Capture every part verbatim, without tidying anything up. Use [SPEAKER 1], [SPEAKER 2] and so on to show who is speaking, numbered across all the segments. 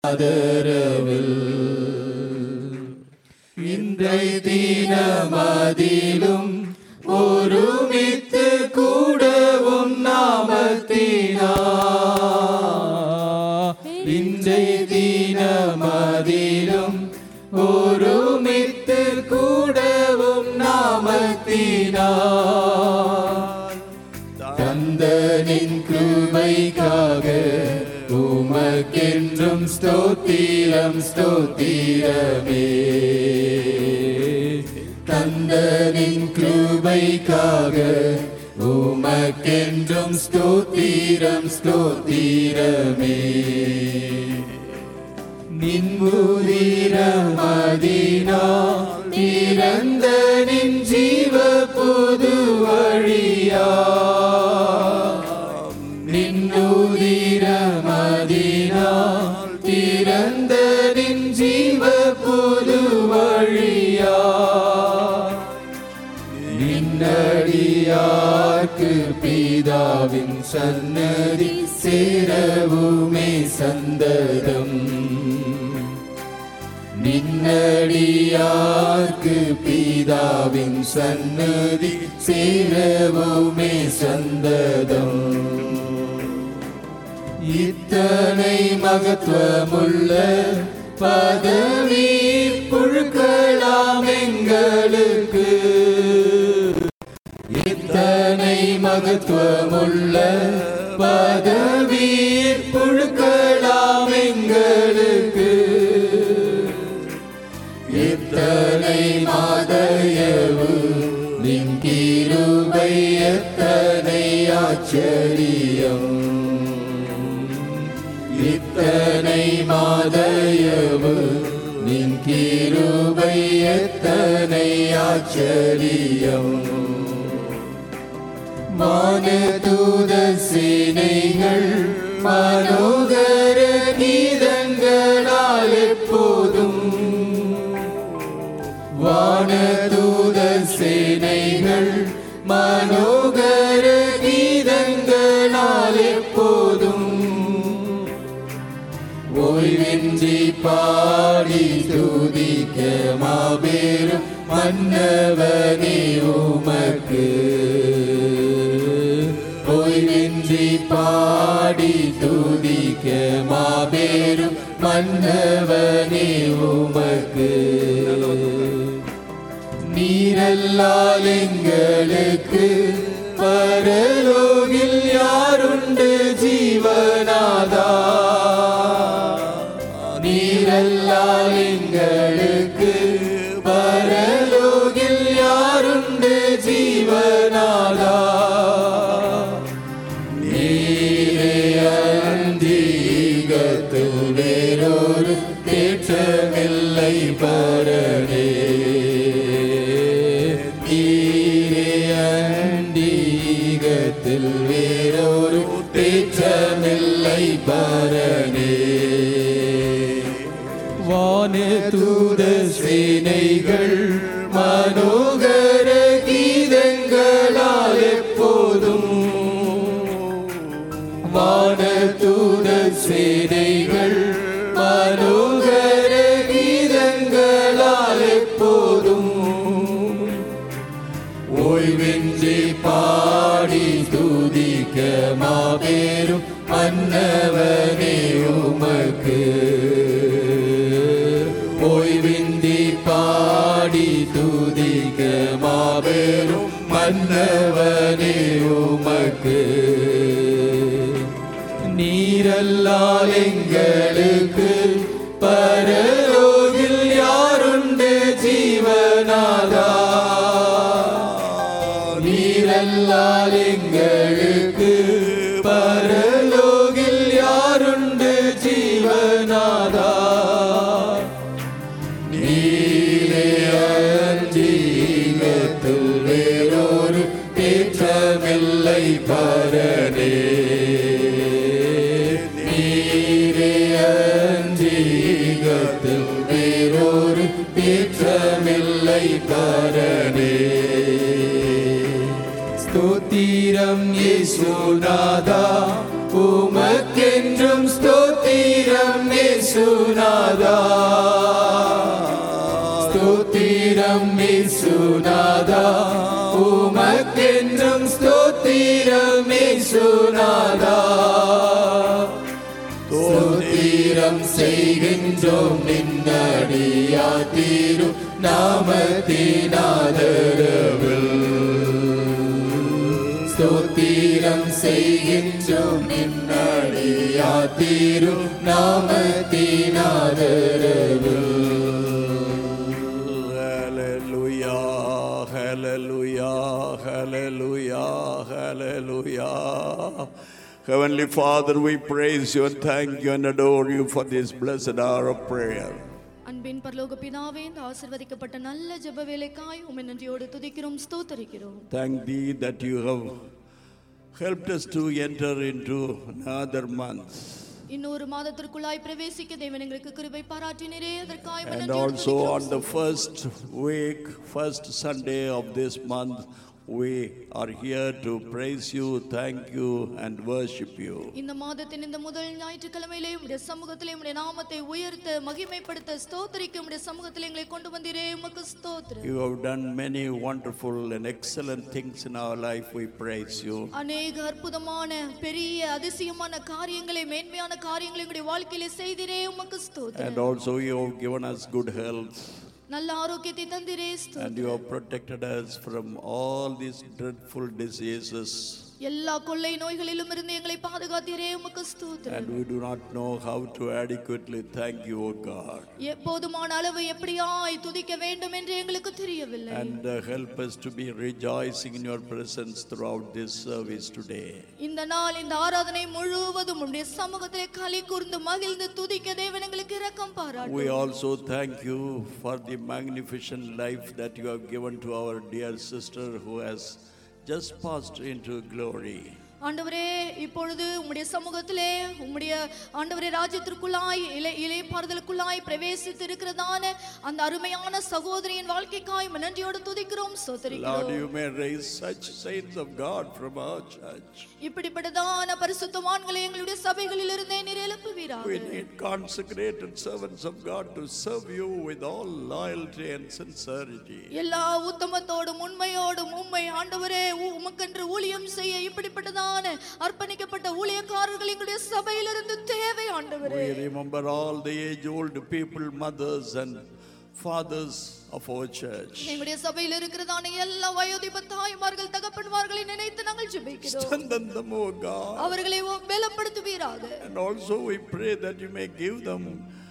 [SPEAKER 1] ஆதரவில் இன்றை தினமதிலும் ஒருமித்து கூடவும் நாமத்தினா இன்றை தினமதிலும் ஒருமித்து கூடவும் நாமத்தினா தந்தனின் கிருபைக்காக உமக்கென்றும் ஸ்தோத்திரம் ஸ்தோத்திரமே. தந்தனின் கிருபைக்காக உமக்கென்றும் ஸ்தோத்திரம் ஸ்தோத்திரமே. நின்முதிரமதினால் திறந்த நின் ஜீவ புது வழியா நின்னுதிரமதினால் திறந்த நின் ஜீவ புது வழியா நின்னடியார்க்கு பிதாவின் சன்னதி சேரவுமே சந்ததம். நின்னடியார்க்கு பிதாவின் சன்னதி சேரவுமே சந்ததம். இத்தனை மகத்துவமுள்ள பதவி புழுக்கலாம் எங்களுக்கு. இத்தனை மகத்துவமுள்ள பதவி புழுக்கலாம் எங்களுக்கு. இத்தனை மாதயவு நின் கிருபை எத்தனை ஆச்சரியம். இத்தனை மாதயவு நின் கிருபை எத்தனை ஆச்சரியம். வானதூத சேனைகள் மனோகர கீதங்களால் எப்போதும் வானதூத சேனைகள் மனோகர கீதங்களால் எப்போதும் ஓய்வின்றி பாடி துதிக்க மாபெரும் மன்னவனே உமக்கு. ஓய்வின்றி பாடி துதிக்க மாபெரும் மன்னவனே உமக்கு. நீரல்லால் எங்களுக்கு பரலோகில் யாருண்டு ஜீவனாதா. நீரல்லால் எங்களுக்கு பரலோகில் யாருண்டு ஜீவனாதா. நீரே அந்தீகத்தில் வேறொரு தேற்றமில்லை பரனே. நீரே அந்தீகத்தில் வேறொரு தேற்றமில்லை பரனே. வானதூத சேனைகள் மனோகர கீதங்களால் எப்போதும் வானதூத சேனைகள் மனோகர கீதங்களால் எப்போதும் ஓய்வின்றி பாடி துதிக்க மாபெரும் மன்னவனே உமக்கு. ஓய்வின்றி பாடி துதிக்க மாபெரும் மன்னவனே உமக்கு. நீரல்லால் எங்களுக்கு பரலோகில் யாருண்டு ஜீவனாதா. நீரல்லால் எங்களுக்கு பரலோகில் யாருண்டு ஜீவனாதா. நீரே அஞ்சீகத்தில் வேறொரு தேற்றமில்லை பரனே. நீரே அஞ்சீகத்தில் வேறொரு தேற்றமில்லை பரனே. ஸ்தோத்திரம் இயேசுநாதா உமக்கென்றும் ஸ்தோத்திரம் இயேசு இயேசுநாதா ஸ்தோத்திரம் இயேசுநாதா உமக்கென்றும் ஸ்தோத்திரம் இயேசுநாதா ஸ்தோத்திரம் செய்கின்றோம் நின்னடியா தீரு நாமத்தினாதரவில் ஸ்தோத்திரம் செய்கின்றோம் நின்னடியா தீரு நாமத்தினாதரவில்.
[SPEAKER 2] Hallelujah, hallelujah, hallelujah. Heavenly Father, we praise you and thank you and adore you for this blessed hour of prayer.
[SPEAKER 3] அன்பின் பரலோக பிதாவே, இந்த ஆசீர்வதிக்கப்பட்ட நல்ல ஜெப வேளைக்காய் உம்மை நன்றியோடு துதிக்கிறோம், ஸ்தோத்திரிக்கிறோம்.
[SPEAKER 2] Thank thee that you have helped us to enter into another month.
[SPEAKER 3] இன்னொரு மாதத்திற்குள்ளாய் பிரவேசிக்க தேவன் எங்களுக்கு கிருபை பாராட்டினரே, அதற்காய் உம்மை
[SPEAKER 2] And
[SPEAKER 3] நன்றியோடு
[SPEAKER 2] also
[SPEAKER 3] துதிக்கிறோம்.
[SPEAKER 2] on the first week, first Sunday of this month, we are here to praise you, thank you and worship you.
[SPEAKER 3] இந்த மாதத்தின் இந்த முதல் ஞாயிற்றுக்கிழமையிலே உம்முடைய சமூகத்திலே உம்முடைய நாமத்தை உயர்த்த மகிமைப்படுத்த ஸ்தோத்திரிக்க உம்முடைய சமூகத்திலே எங்களை கொண்டு வந்தீரே, உமக்கு ஸ்தோத்திரம்.
[SPEAKER 2] You have done many wonderful and excellent things in our life. We praise you.
[SPEAKER 3] அநேக அற்புதமான பெரிய அதிசயமான காரியங்களை, மேன்மையான காரியங்களை உங்களுடைய வாழ்க்கையிலே செய்தீரே, உமக்கு ஸ்தோத்திரம்.
[SPEAKER 2] And also you have given us good health.
[SPEAKER 3] நல்ல ஆரோக்கியத்தை தந்தீரே, ஸ்தோத்திரம்.
[SPEAKER 2] And you have protected us from all these dreadful diseases.
[SPEAKER 3] எல்லா கொள்ளை நோய்களிலும் இருந்து எங்களை பாதுகாத்தீரே, உமக்கு ஸ்தோத்திரம்.
[SPEAKER 2] And we do not know how to adequately thank you, O God.
[SPEAKER 3] எப்போதுமான அளவு எப்படியாய் துதிக்க வேண்டும் என்று எங்களுக்கு தெரியவில்லை.
[SPEAKER 2] And uh, help us to be rejoicing in your presence throughout this service today.
[SPEAKER 3] இந்த நாள் இந்த ஆராதனை முழுவதும் உம்முடைய சமூகத்திலே களி கூர்ந்து மகிழ்ந்து துதிக்க தேவன் எங்களுக்கு இரக்கம் பாராட்டும்.
[SPEAKER 2] We also thank you for the magnificent life that you have given to our dear sister who has just passed into glory.
[SPEAKER 3] ஆண்டவரே, இப்பொழுது உம்முடைய சமூகத்திலே உம்முடைய ஆண்டவரே ராஜ்யத்திற்குள்ளாய் இலை இலைப்பாறுதலுக்குள்ளாய் பிரவேசித்து இருக்கிறதான அந்த அருமையான சகோதரியின் வாழ்க்கைக்காய் நன்றியோடு துதிக்கிறோம், ஸ்தோத்திரிக்கிறோம்.
[SPEAKER 2] Lord, you may raise such saints of God from our church.
[SPEAKER 3] இப்படிப்பட்டதான பரிசுத்தவான்களை எங்களுடைய சபைகளில் இருந்தே நீர் எழுப்புவீராக.
[SPEAKER 2] We need consecrated servants of God to serve you with all loyalty and sincerity.
[SPEAKER 3] எல்லா உத்தமத்தோடும் உண்மையோடும் உம்மை ஆண்டவரே உமக்கென்று ஊழியம் செய்ய இப்படிப்பட்டதான அர்ப்பணிக்கப்பட்ட ஊழியக்காரர்கள் எங்களுடைய சபையிலிருந்து தேவை ஆண்டவரே.
[SPEAKER 2] We remember all the age-old people, mothers and fathers of our church.
[SPEAKER 3] எங்களுடைய சபையில் இருக்கிறதான எல்லா வயோதிப தாய்மார்கள் தகப்பன்மார்களை நினைத்து நாங்கள் ஜெபிக்கிறோம்.
[SPEAKER 2] Strengthen them, O God.
[SPEAKER 3] அவர்களை பலப்படுத்துவீராக.
[SPEAKER 2] And also we pray that you may give them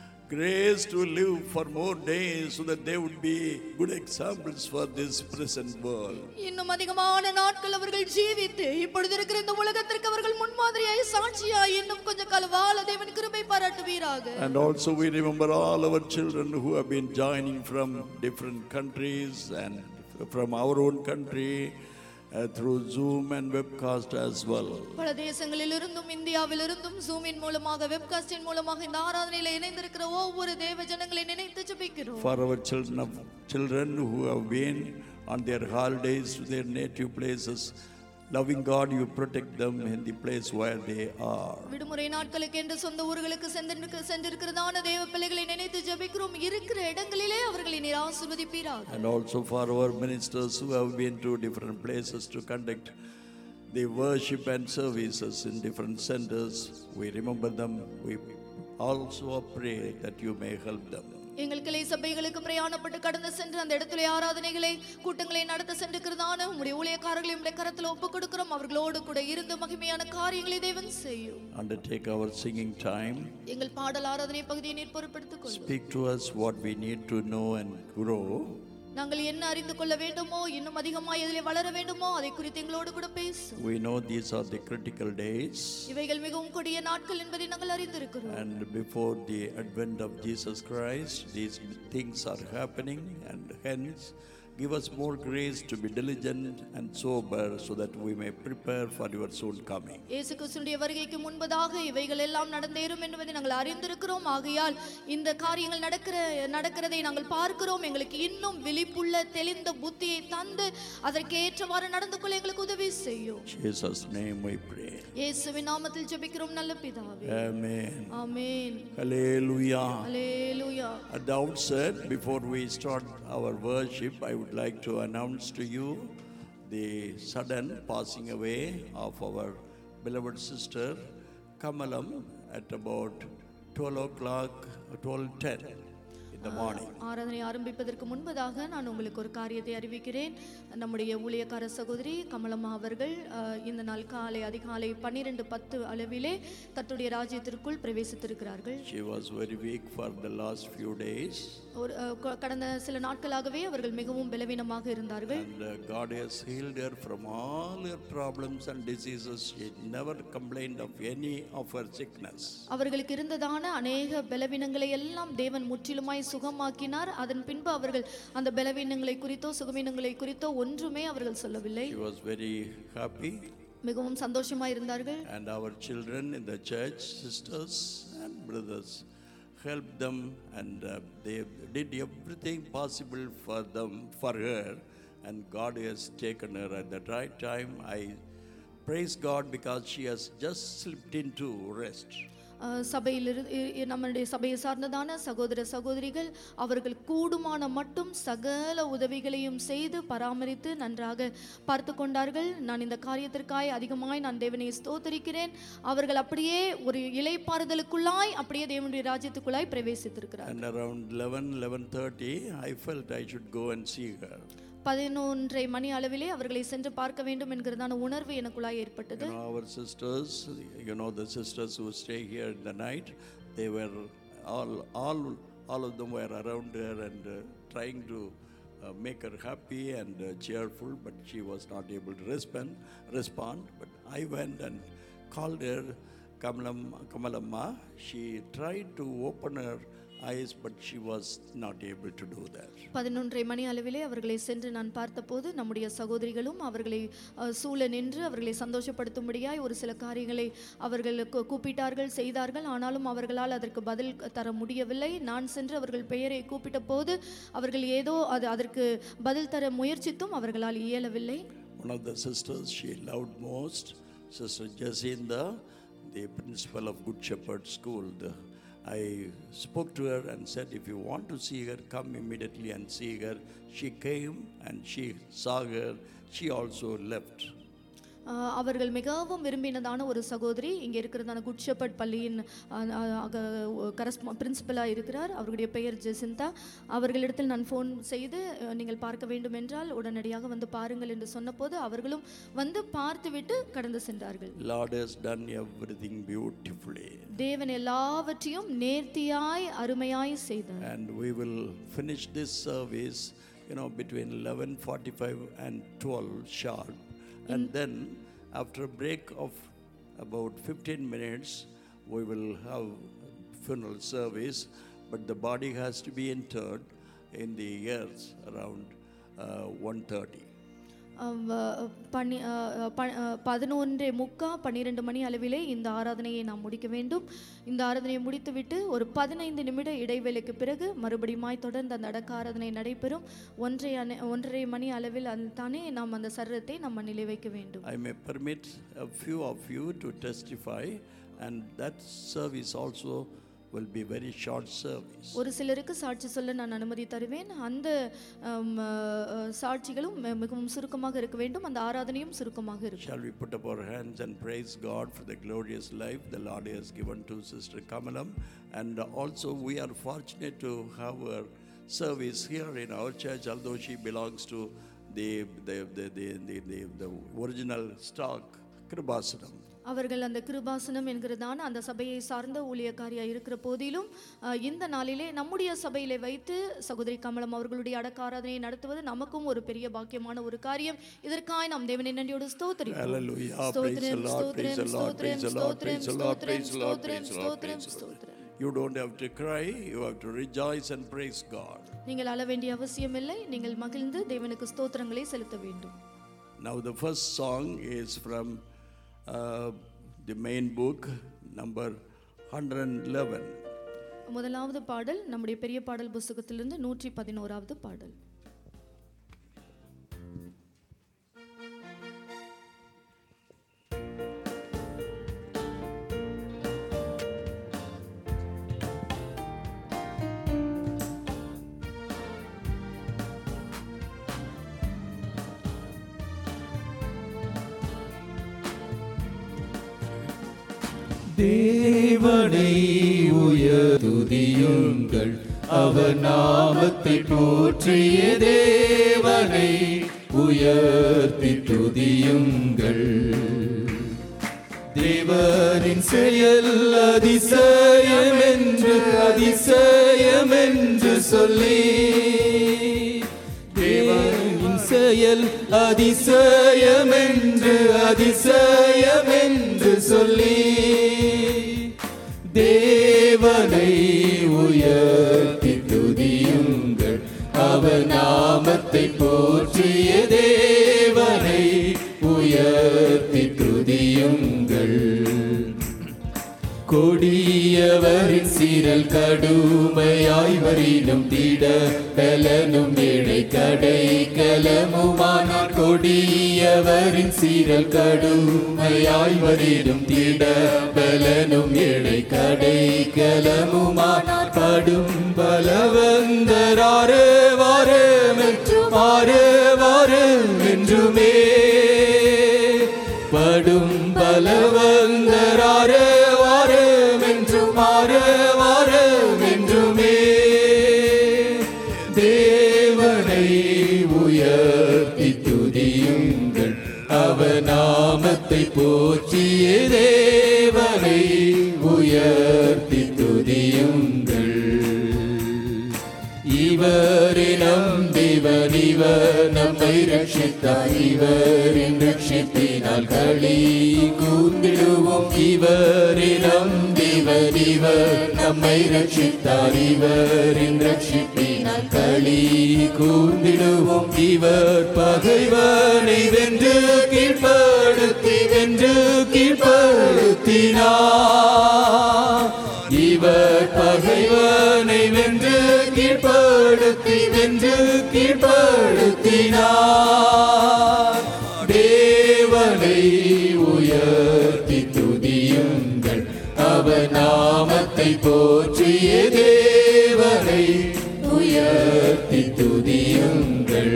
[SPEAKER 2] grace to live for more days so that they would be good examples for this present world.
[SPEAKER 3] இன்னும் அதிகமான நாட்கள் அவர்கள் ஜீவித்து இப்பொழுது இருக்கிற இந்த உலகத்திற்கு அவர்கள் முன்மாதிரியாய் சாட்சியாய் இன்னும் கொஞ்ச காலம் வாழ தேவன் கிருபை பாராட்டுவீராக.
[SPEAKER 2] And also we remember all our children who have been joining from different countries and from our own country Uh, through Zoom and webcast as well.
[SPEAKER 3] பல தேசங்களில் இருந்தும் இந்தியாவில் இருந்தும் ஜூமின் மூலமாக வெப்காஸ்டின் மூலமாக இந்த ஆராதனையில் இணைந்திருக்கிற ஒவ்வொரு தேவ ஜனங்களை நினைத்து ஜெபிக்கிறோம்.
[SPEAKER 2] For our children of children who have been on their holidays to their native places, loving God, you protect them in the place where they are.
[SPEAKER 3] விடுமுறை நாட்களுக்கு என்று சொந்த ஊர்களுக்கு சென்று சென்றிருக்கிறதான தேவ பிள்ளைகளை நினைத்து ஜெபிக்கிறோம். இருக்கிற இடங்களிலே அவர்களை நீர் ஆசீர்வதிப்பீராக.
[SPEAKER 2] And also for our ministers who have been to different places to conduct the worship and services in different centers, we remember them. We also pray that you may help them.
[SPEAKER 3] எங்கள் கிளை சபைகளுக்கு பிரயாணப்பட்டு கடந்து சென்று அந்த இடத்துல ஆராதனைகளை கூட்டங்களை நடத்த சென்றிருக்கிறதான உம்முடைய ஊழியக்காரர்களை உம்முடைய கரத்தில் ஒப்புக் கொடுக்கிறோம். அவர்களோடு கூட இருந்து மகிமையான காரியங்களை தேவன் செய்யும்.
[SPEAKER 2] Undertake our singing time.
[SPEAKER 3] எங்கள் பாடல் ஆராதனை பகுதியை நீர் பொறுப்பெடுத்துக் கொள்ளும்.
[SPEAKER 2] Speak to us what we need to know and grow.
[SPEAKER 3] நாங்கள் என்ன அறிந்து கொள்ள வேண்டுமோ, இன்னும் அதிகமாக இதிலே வளர வேண்டுமோ அதை குறித்து எங்களோடு கூட பேசும்.
[SPEAKER 2] We know these are the critical days.
[SPEAKER 3] இவைகள் மிகவும் கொடிய நாட்கள் என்பதை நாங்கள் அறிந்திருக்கிறோம்.
[SPEAKER 2] And before the advent of Jesus Christ, these things are happening, and hence give us more grace to be diligent and sober so that we may prepare for your soon coming.
[SPEAKER 3] இயேசு கிறிஸ்துவின் வருகைக்கு முன்பதாக இவைகள் எல்லாம் நடந்தேறும் என்பதை நாங்கள் அறிந்திருக்கிறோம். ஆகையால் இந்த காரியங்கள் நடக்கிற நடக்கிறதை நாங்கள் பார்க்கிறோம். எங்களுக்கு இன்னும் விழிப்புள்ள தெளிந்த புத்தியை தந்து அதற்கு ஏற்றவாறு நடந்து கொள்ள எங்களுக்கு உதவி செய்யும்.
[SPEAKER 2] Jesus name we pray.
[SPEAKER 3] இயேசுவின் நாமத்தில் ஜெபிக்கிறோம் நல்ல பிதாவே.
[SPEAKER 2] Amen.
[SPEAKER 3] Amen.
[SPEAKER 2] Hallelujah.
[SPEAKER 3] Hallelujah.
[SPEAKER 2] At the outset, before we start our worship, I would like to announce to you the sudden passing away of our beloved sister Kamalam at about twelve o'clock, twelve ten in the morning.
[SPEAKER 3] ஆராதனை ஆரம்பிப்பதற்கு முன்பதாக நான் உங்களுக்கு ஒரு காரியத்தை அறிவிக்கிறேன். நம்முடைய ஊழியக்கார சகோதரி கமலம்மா அவர்கள் இந்த நாள் காலை அதிகாலை பன்னிரண்டு பத்து அளவிலே கர்த்தருடைய ராஜ்யத்திற்குள் பிரவேசித்திருக்கிறார்கள்.
[SPEAKER 2] She was very weak for the last few days.
[SPEAKER 3] ஒரு கடந்த சில நாட்களாகவே அவர்கள் மிகவும் பலவீனமாக இருந்தார்கள்.
[SPEAKER 2] And uh, God has healed her from all her problems and diseases. She never complained of any of her sickness.
[SPEAKER 3] அவர்களுக்கு இருந்ததான அநேக பலவீனங்களை எல்லாம் தேவன் முற்றிலுமாய் சுகமாக்கினார். அதன் பின்பு அவர்கள் அந்த பலவீனங்களை குறித்தோ சுகவீனங்களை குறித்தோ ஒன்றுமே அவர்கள் சொல்லவில்லை.
[SPEAKER 2] She was very happy.
[SPEAKER 3] மிகவும் சந்தோஷமாய் இருந்தார்கள்.
[SPEAKER 2] And our children in the church, sisters and brothers, helped them, and uh, they did everything possible for them, for her, and God has taken her at the right time. I praise God because she has just slipped into rest.
[SPEAKER 3] சபையில் நம்முடைய சபையை சார்ந்ததான சகோதர சகோதரிகள் அவர்கள் கூடுமான மட்டும் சகல உதவிகளையும் செய்து பராமரித்து நன்றாக பார்த்து கொண்டார்கள். நான் இந்த காரியத்திற்காய் அதிகமாய் நான் தேவனை ஸ்தோத்திரிக்கிறேன். அவர்கள் அப்படியே ஒரு இளைப்பாறுதலுக்குள்ளாய் அப்படியே தேவனுடைய ராஜ்யத்துக்குள்ளாய் பிரவேசித்திருக்கிறார்கள்.
[SPEAKER 2] And around eleven, eleven thirty, I felt I should go and see her.
[SPEAKER 3] பதினொன்றை மணி அளவிலே அவர்களை சென்று பார்க்க வேண்டும் என்கிறதான உணர்வு எனக்குள்ளாய் ஏற்பட்டது.
[SPEAKER 2] You know, our sisters, you know, the sisters who stay here in the night, they were all, all, all of them were around her and uh, trying to uh, make her happy and uh, cheerful, but she was not able to respond. Respond. But I went and called her, Kamalam, Kamalamma. She tried to open her eyes, but she was not able to do that.
[SPEAKER 3] பதினொன்றை மணி அளவிலே அவர்களை சென்று நான் பார்த்தபோது நம்முடைய சகோதரிகளும் அவர்களை சூழ நின்று அவர்களை சந்தோஷப்படுத்தும்படியாய் ஒரு சில காரியங்களை அவர்கள் கூப்பிட்டார்கள், செய்தார்கள். ஆனாலும் அவர்களால் அதற்கு பதில் தர முடியவில்லை. நான் சென்று அவர்கள் பெயரை கூப்பிட்ட போது அவர்கள் ஏதோ அது அதற்கு பதில் தர முயற்சித்தும் அவர்களால் இயலவில்லை.
[SPEAKER 2] One of the sisters she loved most, Sister Jacinda, the principal of Good Shepherd School, the I spoke to her and said, if you want to see her, come immediately and see her. She came and she saw her. She also left.
[SPEAKER 3] அவர்கள் மிகவும் விரும்பினதான ஒரு சகோதரி இங்கே இருக்கிறதான good shepherd பள்ளியின் பிரின்சிபலாக இருக்கிறார். அவருடைய பெயர் ஜெசிந்தா. அவர்களிடத்தில் நான் ஃபோன் செய்து நீங்கள் பார்க்க வேண்டும் என்றால் உடனடியாக வந்து பாருங்கள் என்று சொன்னபோது அவர்களும் வந்து பார்த்துவிட்டு கடந்து சென்றார்கள்.
[SPEAKER 2] Lord has done everything beautifully.
[SPEAKER 3] தேவன் எல்லாவற்றையும் நேர்த்தியாய் அருமையாய் செய்தார்.
[SPEAKER 2] And we will finish this service, you know, between eleven forty-five and twelve sharp. And then after a break of about fifteen minutes, we will have funeral service, but the body has to be interred in the earth around uh, one thirty.
[SPEAKER 3] பனி பதினொன்றே முக்கா பன்னிரெண்டு மணி அளவிலே இந்த ஆராதனையை நாம் முடிக்க வேண்டும். இந்த ஆராதனையை முடித்துவிட்டு ஒரு பதினைந்து நிமிட இடைவேளைக்கு பிறகு மறுபடியுமாய் தொடர்ந்து அந்த அடக்க ஆராதனை நடைபெறும். ஒன்றை ஒன்றரை மணி அளவில் தானே நாம் அந்த சரீரத்தை நம்ம நிலை வைக்க வேண்டும்.
[SPEAKER 2] I may permit a few of you to testify, and that service also will be very short service.
[SPEAKER 3] ஒரு சிலருக்கு சாட்சி சொல்ல நான் அனுமதி தருவேன். அந்த சாட்சிகளும் மிகவும் சுருக்கமாக இருக்க வேண்டும். அந்த ஆராதனையும் சுருக்கமாக இருக்கும்.
[SPEAKER 2] Shall we put up our hands and praise God for the glorious life the Lord has given to Sister Kamalam, and also we are fortunate to have her service here in our church, although she belongs to the the the the the, the, the original stock Kribasanam.
[SPEAKER 3] அவர்கள் அந்த கிருபாசனம் என்கிறதான அந்த சபையை சார்ந்த ஊழியக்காரியாக இருக்கிற போதிலும் இந்த நாளிலே நம்முடைய சபையிலே வைத்து சகோதரி கமலம் அவர்களுடைய அடக்க ஆராதனையை நடத்துவது நமக்கும் ஒரு பெரிய பாக்கியமான ஒரு காரியம். இதற்காய் நாம் தேவனை நன்றியோடு ஸ்தோத்திரிக்கிறோம்.
[SPEAKER 2] Hallelujah. Praise the Lord. Praise the Lord. Praise the Lord. Praise the Lord. Praise the Lord. Praise the Lord. You don't have to cry, you have to rejoice and praise God.
[SPEAKER 3] நீங்கள் அழ வேண்டிய அவசியமில்லை, நீங்கள் மகிழ்ந்து தேவனுக்கு ஸ்தோத்திரங்களை செலுத்த வேண்டும்.
[SPEAKER 2] Now the first song is from uh, the main book, number one eleven.
[SPEAKER 3] முதலாவது பாடல் நம்முடைய பெரிய பாடல் புத்தகத்திலிருந்து நூற்றி பதினோராவது பாடல்.
[SPEAKER 1] தேவனை உயர்த்துதியுங்கள், அவர் நாமத்தை போற்றிய தேவனை உயர்த்தி துதியுங்கள். தேவனின் செயல் அதிசயம் என்று அதிசயம் என்று சொல்லி, தேவனின் செயல் அதிசயம் என்று அதிசயம் என்று சொல்லி, தேவனை உயர்த்தி துதியுங்கள், அவர் நாமத்தை போற்றிய தேவனை உயர்த்தி துதியுங்கள். கொடியவரின் சீரல் கடுமையாய் வரினும் திட கலனும் ஏழை கடை கலமுமானார். கொடியவரின் சீரல் கடுமையாய் வரினும் திட பலனும் ஏழை கடை கலமுமானார். கடும் பலவந்தராறு வாரம் என்றும் ஆறு வாரம் என்றுமே, படும் பலவந்தராறு வாரம் என்றும் ஆறு வாரம் என்றுமே, தேவனை உயர்த்தி துதியுங்கள், அவர் நாமத்தை போற்றிய தேவனை உயர்த்தி துதியுங்கள். இவரினம் தேவன், இவர் நம்மை ரட்சித்தார், இவரின் ரட்சிப்பினால் களி கூர்ந்திடுவோம். இவரினம் தேவன், இவர் நம்மை ரட்சித்தார், இவரின் ரட்சிப்பினால் களி கூர்ந்திடுவோம். இவர் பகைவனை வென்று கீழ்ப்படுத்தி வென்று கீழ்ப்படுத்தினார். இவர் பகைவனை வென்று கீழ்ப்படுத்தி வென்று கீழ்ப்படுத்தினார். தேவனை உயர்த்தி துதியுங்கள், அவர் நாமத்தை போற்றிய தேவனை உயர்த்தி துதியுங்கள்.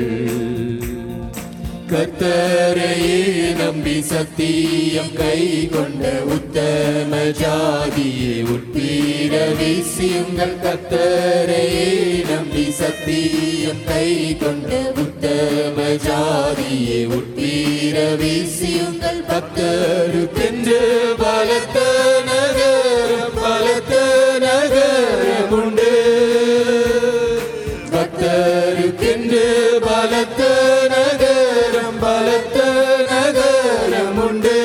[SPEAKER 1] கர்த்தரையே நம்பி சத்தியம் கை கொண்ட உத்தம ஜாதியே உட்பீட வீசியுங்கள். கர்த்தரையே நம்பி சத்தியம் கை கொண்ட உத்தம ஜாதியே உட்பீட வீசியுங்கள். பக்தருக்கென்று பலத்த நகரம் பலத்த நகரம் உண்டு, பக்தருக்கென்று பலத்த நகரம் பலத்த நகரம் உண்டு.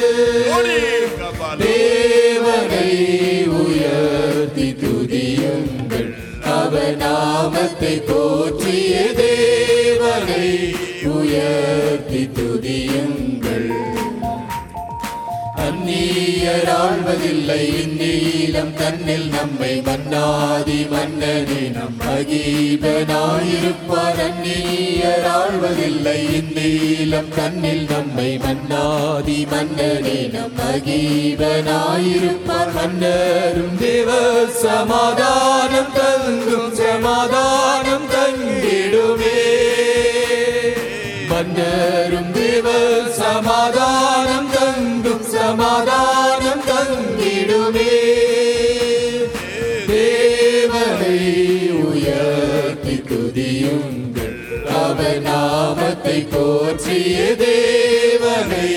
[SPEAKER 1] தேவனை உயர்த்தி துதியுங்கள், அவர் நாமத்தை போற்றிய தேவனை உயர்த்தி துதியுங்கள். அந்நியர் ஆழ்வதில்லை இந்நீலம் தன்னில் நம்மை மன்னாதி மன்னனே நம் மகீபனாயிருப்பார். அந்நியர் ஆழ்வதில்லை இந்நீலம் தன்னில் நம்மை மன்னாதி மன்னனே நம் மகீபனாயிருப்பார். மன்னரும் தேவ சமாதானம் தங்கும் சமாதானம் தங்கிடுமே, மன்னரும் தேவ சமாதானம் தங்கும் சமாதானம் தங்கிடுமே. தேவனை உயர்த்தி துதியுங்கள், அவர் நாமத்தை போற்றிய தேவனை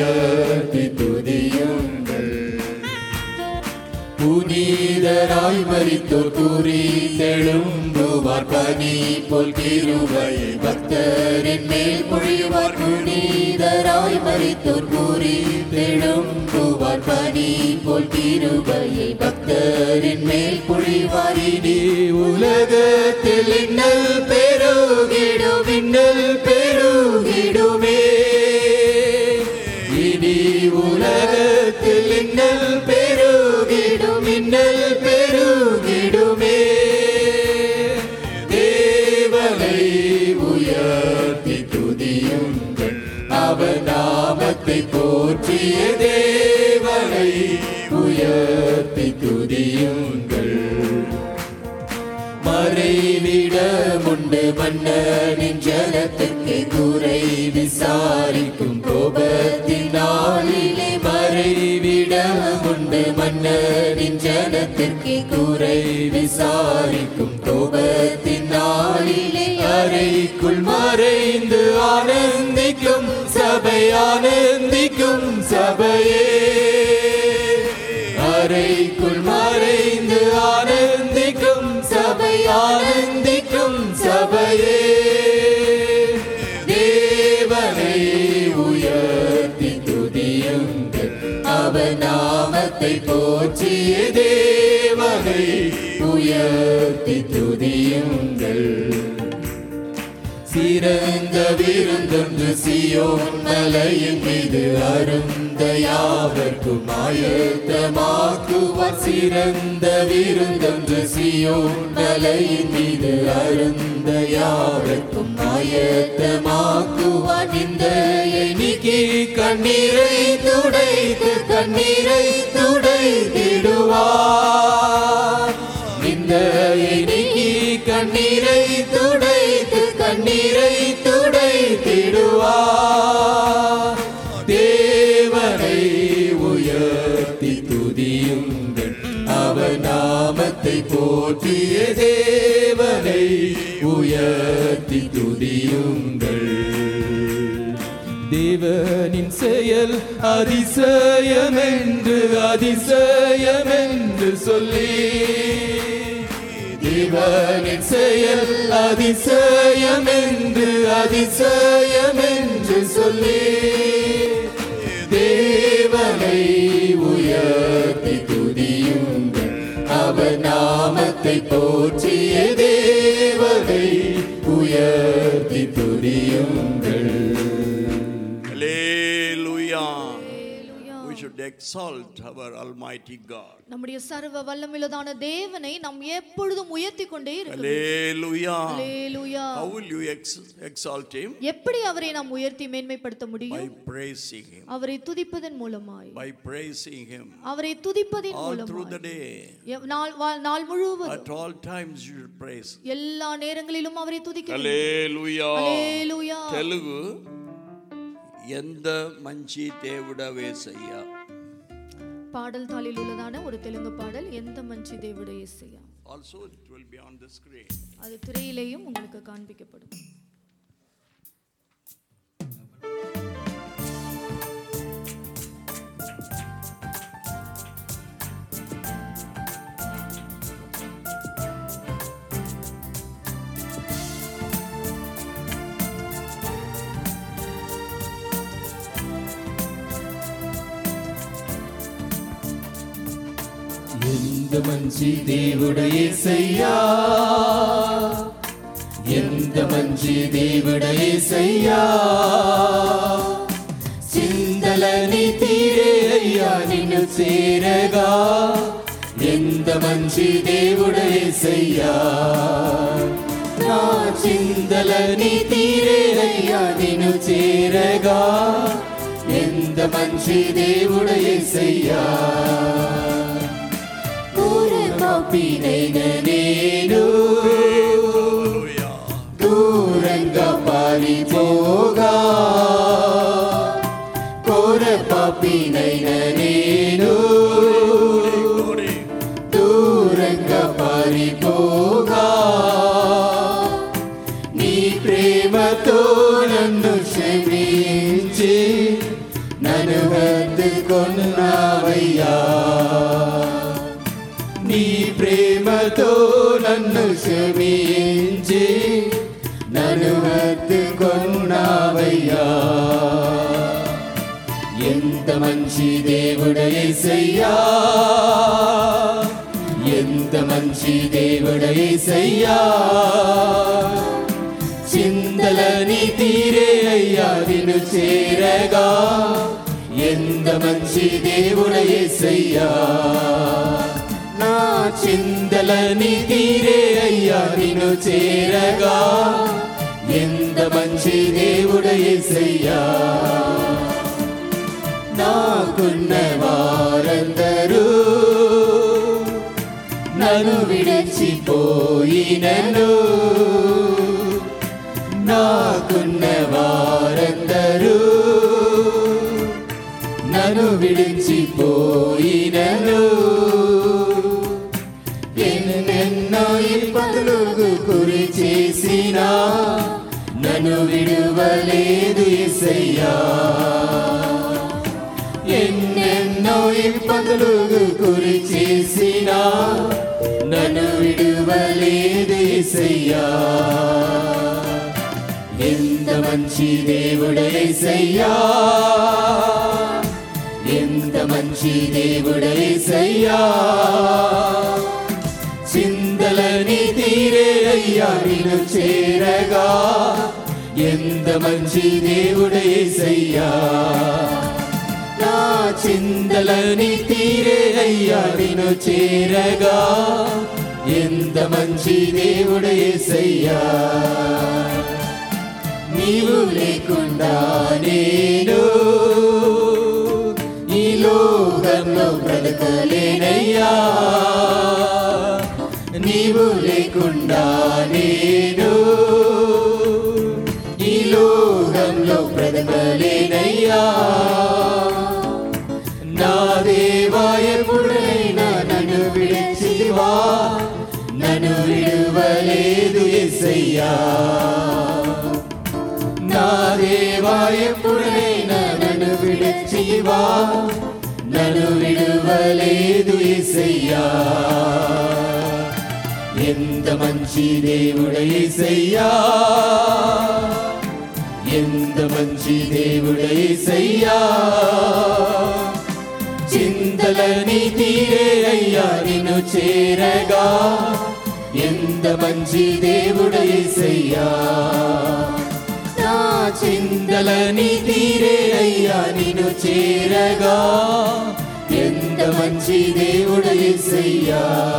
[SPEAKER 1] உயர்த்தி துதியுங்கள். புனிதராய் மரித்தோர் கூறி தெழும்புவார் பனி போல் கிருபையை பக்தரின் மேல் பொழிவார் புனிதராய் மரித்தோர் கூறி தெழும்புவார் பனி போல் கிருபையை பக்தரின் மேல் பொழிவார் இனி உலகத்தில் இன்னல் பெருகிடும் இன்னல் பெருகிடுமே இனி உலகத்தில் இன்னல் பெருகிடும் இன்னல் பெருகிடுமே தேவனை உயர்த்தி துதியுங்கள் அவர் நாமத்தை போற்றிய தேவனை உயர்த்தி துதியுங்கள் மறைவிடமுண்டு மன்னனின் ஜனத்துக்கு குறை விசாரிக்கும் கோபத்தின் நாளிலே மறைவிடமுண்டு மன்னனின் ஜனத்திற்கு குறை விசாரிக்கும் கோபத்தின் நாளிலே அறைக்குள் மறைந்து ஆனந்திக்கும் சபை ஆனந்திக்கும் சபையே அறைக்குள் மறைந்து ஆனந்திக்கும் சபை ஆனந்திக்கும் சபையே தேவனை உயர்த்தி துதியுங்கள் அவர் நாமத்தை போற்றிய தேவனை உயர்த்தி துதியுங்கள் சிறந்த விருந்தொன்று சீயோன் மலையின் மீது அருந்த யாவர்க்கும் ஆயத்தமாக்குவார் சிறந்த விருந்தொன்று சீயோன் மலையின் மீது அருந்த யாவர்க்கும் ஆயத்தமாக்குவார் நிந்தையை நீக்கி கண்ணீரை துடைத்து கண்ணீரை துடைத்திடுவார் நிந்தையை நீக்கி கண்ணீரை துடைத்து கண்ணீரை துடைத்திடுவார் தேவனை உயர்த்தி துதியுங்கள் அவர் நாமத்தை போற்றிய தேவனை உயர்த்தி துதியுங்கள் தேவனின் செயல் அதிசயமென்று அதிசயமென்று சொல்லி தேவனின் செயல் அதிசயமென்று அதிசயமென்று சொல்லி தேவனை உயர்த்தி துதியுங்கள் அவர் நாமத்தை போற்றிய தேவனை உயர்த்தி துதியுங்கள்
[SPEAKER 2] Hallelujah. We should exalt our Almighty God.
[SPEAKER 3] நம்முடைய சர்வ வல்லமையுள்ளதான தேவனை நாம் எப்பொழுதும் உயர்த்தி கொண்டே இருக்கிறோம்.
[SPEAKER 2] Hallelujah.
[SPEAKER 3] Hallelujah.
[SPEAKER 2] How will you ex- exalt him?
[SPEAKER 3] எப்படி அவரை நாம் உயர்த்தி மேன்மைப்படுத்த முடியும்?
[SPEAKER 2] By praising him.
[SPEAKER 3] அவரை துதிப்பதன் மூலமாய்.
[SPEAKER 2] By praising him.
[SPEAKER 3] அவரை துதிப்பதின்
[SPEAKER 2] All
[SPEAKER 3] மூலமாய்.
[SPEAKER 2] through the day.
[SPEAKER 3] நாள் நாள் முழுவதும்.
[SPEAKER 2] At all times you should praise.
[SPEAKER 3] எல்லா நேரங்களிலும் அவரை துதிக்க வேண்டும்.
[SPEAKER 2] Hallelujah.
[SPEAKER 3] Hallelujah.
[SPEAKER 2] Telugu எந்த மஞ்சி தேவுட வேசையா
[SPEAKER 3] பாடல் தாளில் உள்ளதான ஒரு தெலுங்கு பாடல் எந்த மஞ்சி தேவுட இயேசையா.
[SPEAKER 2] Also it will be on the screen.
[SPEAKER 3] அது திரையிலேயும் உங்களுக்கு காண்பிக்கப்படும்.
[SPEAKER 1] ఎంత మంచి దేవుడు యేసయ్యా ఎంత మంచి దేవుడు యేసయ్యా చింతలని తీరే అయ్యా నిన్ను చేరగా ఎంత మంచి దేవుడు యేసయ్యా నా చింతలని తీరే అయ్యా నిన్ను చేరగా ఎంత మంచి దేవుడు యేసయ్యా పాపినైన నేను దూరంగా పారిపోగా కోర పాపినైన నేను దూరంగా పారిపోగా నీ ప్రేమతో నన్ను క్షమించి నన్ను హత్తుకొన్నావయ్యా నీ ప్రేమ ప్రేమతో నన్ను క్షమించి నన్ను హత్తుకొన్నావయ్యా. ఎంత మంచి దేవుడు యేసయ్యా, ఎంత మంచి దేవుడు యేసయ్యా. చింతలని తీరే అయ్యా నిన్ను చేరగా, ఎంత మంచి దేవుడు యేసయ్యా. నా చింతలని తీరే అయ్యా నిన్ను చేరగా, ఎంత మంచి దేవుడు యేసయ్యా. నాకున్న వారందరూ నన్ను విడిచిపోయినను, నాకున్న వారందరూ నన్ను విడిచిపోయినను. ఎన్నెన్నో ఇబ్బందులకు గురి చేసినా నన్ను విడువలేదు యేసయ్యా. ఎన్నెన్నో ఇబ్బందులకు గురి చేసినా నన్ను విడువలేదు యేసయ్యా. ఎంత మంచి దేవుడు యేసయ్యా, ఎంత మంచి దేవుడు యేసయ్యా. చింతలని తీరే అయ్యా నిన్ను చేరగా, ఎంత మంచి దేవుడు యేసయ్యా. నా చింతలని తీరే అయ్యా నిన్ను చేరగా, ఎంత మంచి దేవుడు యేసయ్యా. నీవు లేకుండా నేను ఈ లోకంలో బ్రతకలేనయ్యా. నీవు లేకుండా నేను ఈ లోకంలో బ్రతకలేనయ్యా. నా దేవా ఎప్పుడైనా నన్ను విడిచివా, నన్ను విడువలేదు యేసయ్యా. నా దేవా ఎప్పుడైనా నన్ను విడిచివా, నన్ను విడువలేదు యేసయ్యా. ఎంత మంచి దేవుడు యేసయ్యా, ఎంత మంచి దేవుడు యేసయ్యా. చింతలని తీరే అయ్యా నిన్ను చేరగా, ఎంత మంచి దేవుడు యేసయ్యా. నా చింతలని తీరే అయ్యా నిన్ను చేరగా, ఎంత మంచి దేవుడు యేసయ్యా.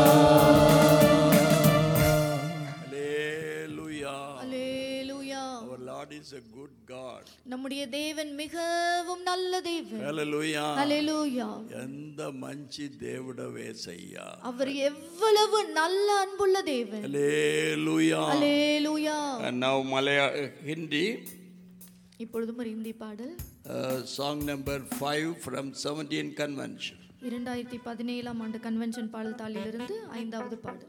[SPEAKER 2] is a good God.
[SPEAKER 3] நம்முடைய தேவன் மிகவும் நல்ல தேவன்.
[SPEAKER 2] Hallelujah.
[SPEAKER 3] Hallelujah.
[SPEAKER 2] எந்த மஞ்சி தேவடே యేసయ్యా.
[SPEAKER 3] அவர் எவ்வளவு நல்ல அன்புள்ள தேவன்.
[SPEAKER 2] Hallelujah.
[SPEAKER 3] Hallelujah.
[SPEAKER 2] And now Malaya Hindi.
[SPEAKER 3] இப்பொழுதும் ஒரு ஹிந்தி பாடல்.
[SPEAKER 2] Uh, song number five from seventeen convention.
[SPEAKER 3] இரண்டாயிரத்து பதினேழாம் ஆண்டு கன்வென்ஷன் பாடல் தாளிலிருந்து ஐந்தாவது பாடல்.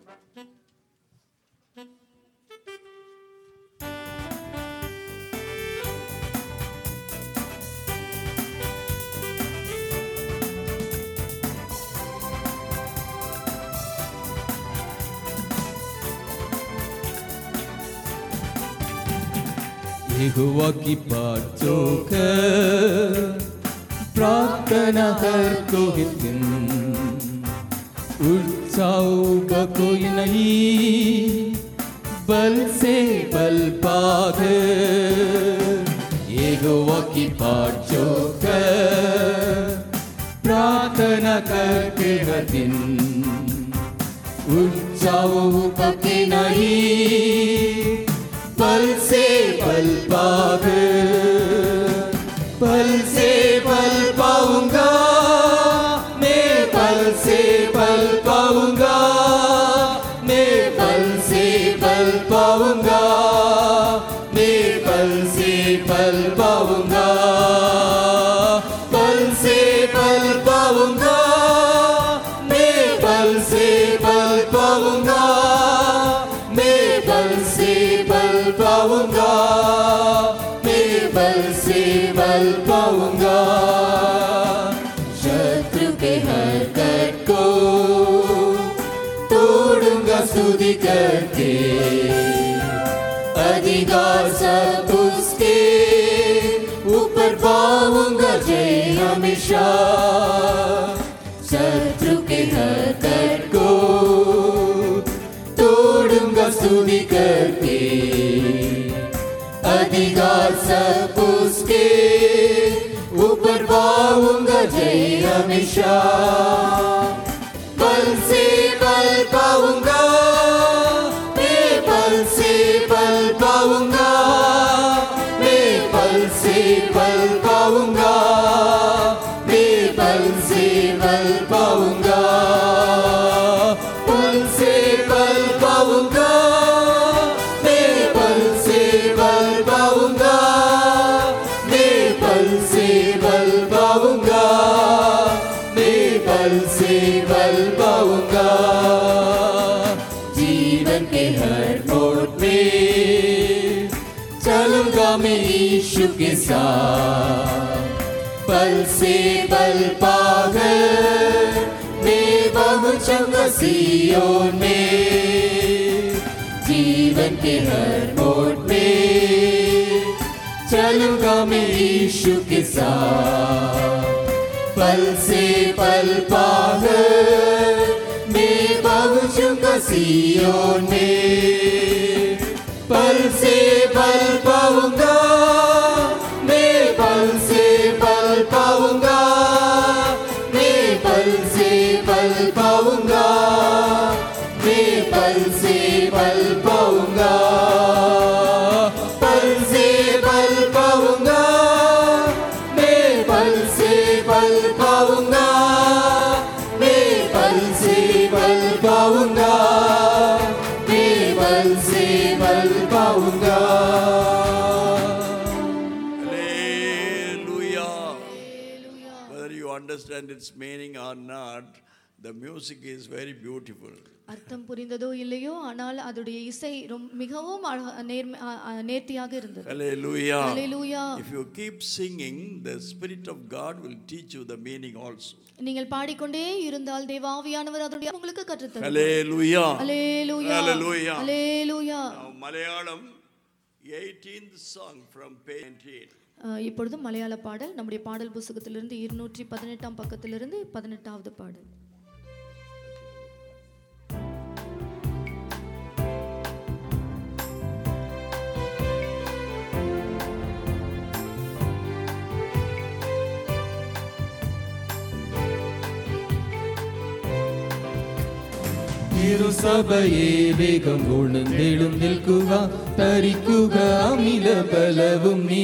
[SPEAKER 1] यहोवा की बात जोकर प्रार्थना कर कोई दिन उत्साह का कोई नहीं, बल से बल पाकर यहोवा की बात जोकर प्रार्थना करके हर दिन उत्साह का कोई नहीं, पल से पल पाकर पल से पल पाऊंगा मैं, पल से पल पाऊंगा मैं, पल से पल पाऊंगा मैं, पल से पल पाऊंगा, पल से पल पाऊंगा मैं, पल से पल पाऊंगा मैं, पल से बल पाऊंगा मैं, बल से बल पाऊंगा। शत्रु के हरकत को तोड़ूंगा तोड़ूंगा स्तुति करके, अधिकार सब उसके ऊपर पाऊंगा जय हमेशा। शत्रु के हथकड़ को तोड़ूंगा स्तुति करके, अधिकार सब उसके ऊपर पाऊंगा जय हमेशा। बल से बल पाऊंगा, मैं बल से बल पाऊंगा, मैं बल से बल पाऊंगा, मैं बल से बल पाऊंगा, बल से बल पाऊंगा, मैं बल से बल पाऊंगा, मैं बल से बल पाऊंगा, मैं बल से बल पाऊंगा। जीवन के हर मोड़ में चलूंगा मैं यीशु के साथ, बल से बल पाकर मैं पहुंचूंगा सियोन में। जीवन के हर मोड़ में चलूंगा मैं यीशु के साथ, पल से पल पाकर मैं पहुंचूंगा सियोन में। पल से पल पाऊंगा, मैं पल से पल पाऊंगा, मैं पल से पल पाऊंगा, मैं पल से पल पाऊंगा, पल से पल पाऊंगा, मैं पल से पल पाऊंगा, मैं पल से पल पाऊंगा, मैं पल से पल पाऊंगा।
[SPEAKER 2] Whether you understand its meaning or not, the music is very beautiful.
[SPEAKER 3] அர்த்தம் புரிந்ததோ இல்லையோ, ஆனால் அதோடைய இசை மிகவும் நேர்த்தியாக இருந்தது.
[SPEAKER 2] Hallelujah.
[SPEAKER 3] Hallelujah.
[SPEAKER 2] If you keep singing, the Spirit of God will teach you the meaning also.
[SPEAKER 3] நீங்கள் பாடிக்கொண்டே இருந்தால் தேவாவியானவர் அதோடைய உங்களுக்கு கற்றுத் தருவார்.
[SPEAKER 2] Hallelujah.
[SPEAKER 3] Hallelujah.
[SPEAKER 2] Hallelujah.
[SPEAKER 3] Hallelujah.
[SPEAKER 2] Now Malayalam eighteenth song from page nineteen.
[SPEAKER 3] இப்பொழுது மலையாள பாடல் நம்முடைய பாடல் புத்தகத்திலிருந்து இருநூற்றி பதினெட்டாம் பக்கத்திலிருந்து பதினெட்டாவது பாடல்.
[SPEAKER 1] തിരുസഭയെ വേഗം ഉണർന്നെഴും നിൽക്കുക, തരിക്കുക അമിത ബലവും നീ.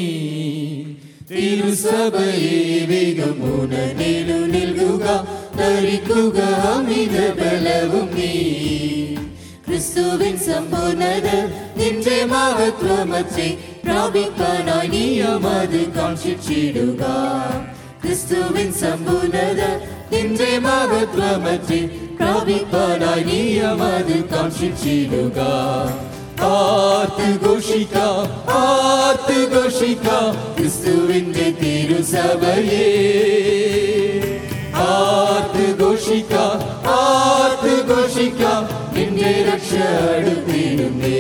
[SPEAKER 1] തിരുസഭയെ വേഗം ഉണർന്നെഴും നിൽക്കുക, തരിക്കുക അമിത ബലവും നീ. ക്രിസ്തുവിൻ സമ്പൂർണ്ണത നിന്റെ മഹത്വമത്രേ, പ്രാപിക്കാനായി നീയും അത് കാക്ഷിച്ചിടുക. ക്രിസ്തുവിൻ സമ്പൂർണ്ണത നിന്റെ മഹത്വമത്രേ, പ്രാപിക്കാനായി നീയും അത് കാക്ഷിച്ചിടുക. ആർത്ത് ഘോഷിക്കാം, ആർത്ത് ഘോഷിക്കാം ക്രിസ്തുവിന്റെ തിരുസഭയെ. ആർത്ത് ഘോഷിക്കാം, ആർത്ത് ഘോഷിക്കാം നിന്റെ രക്ഷ അടുത്തിരുന്നേ.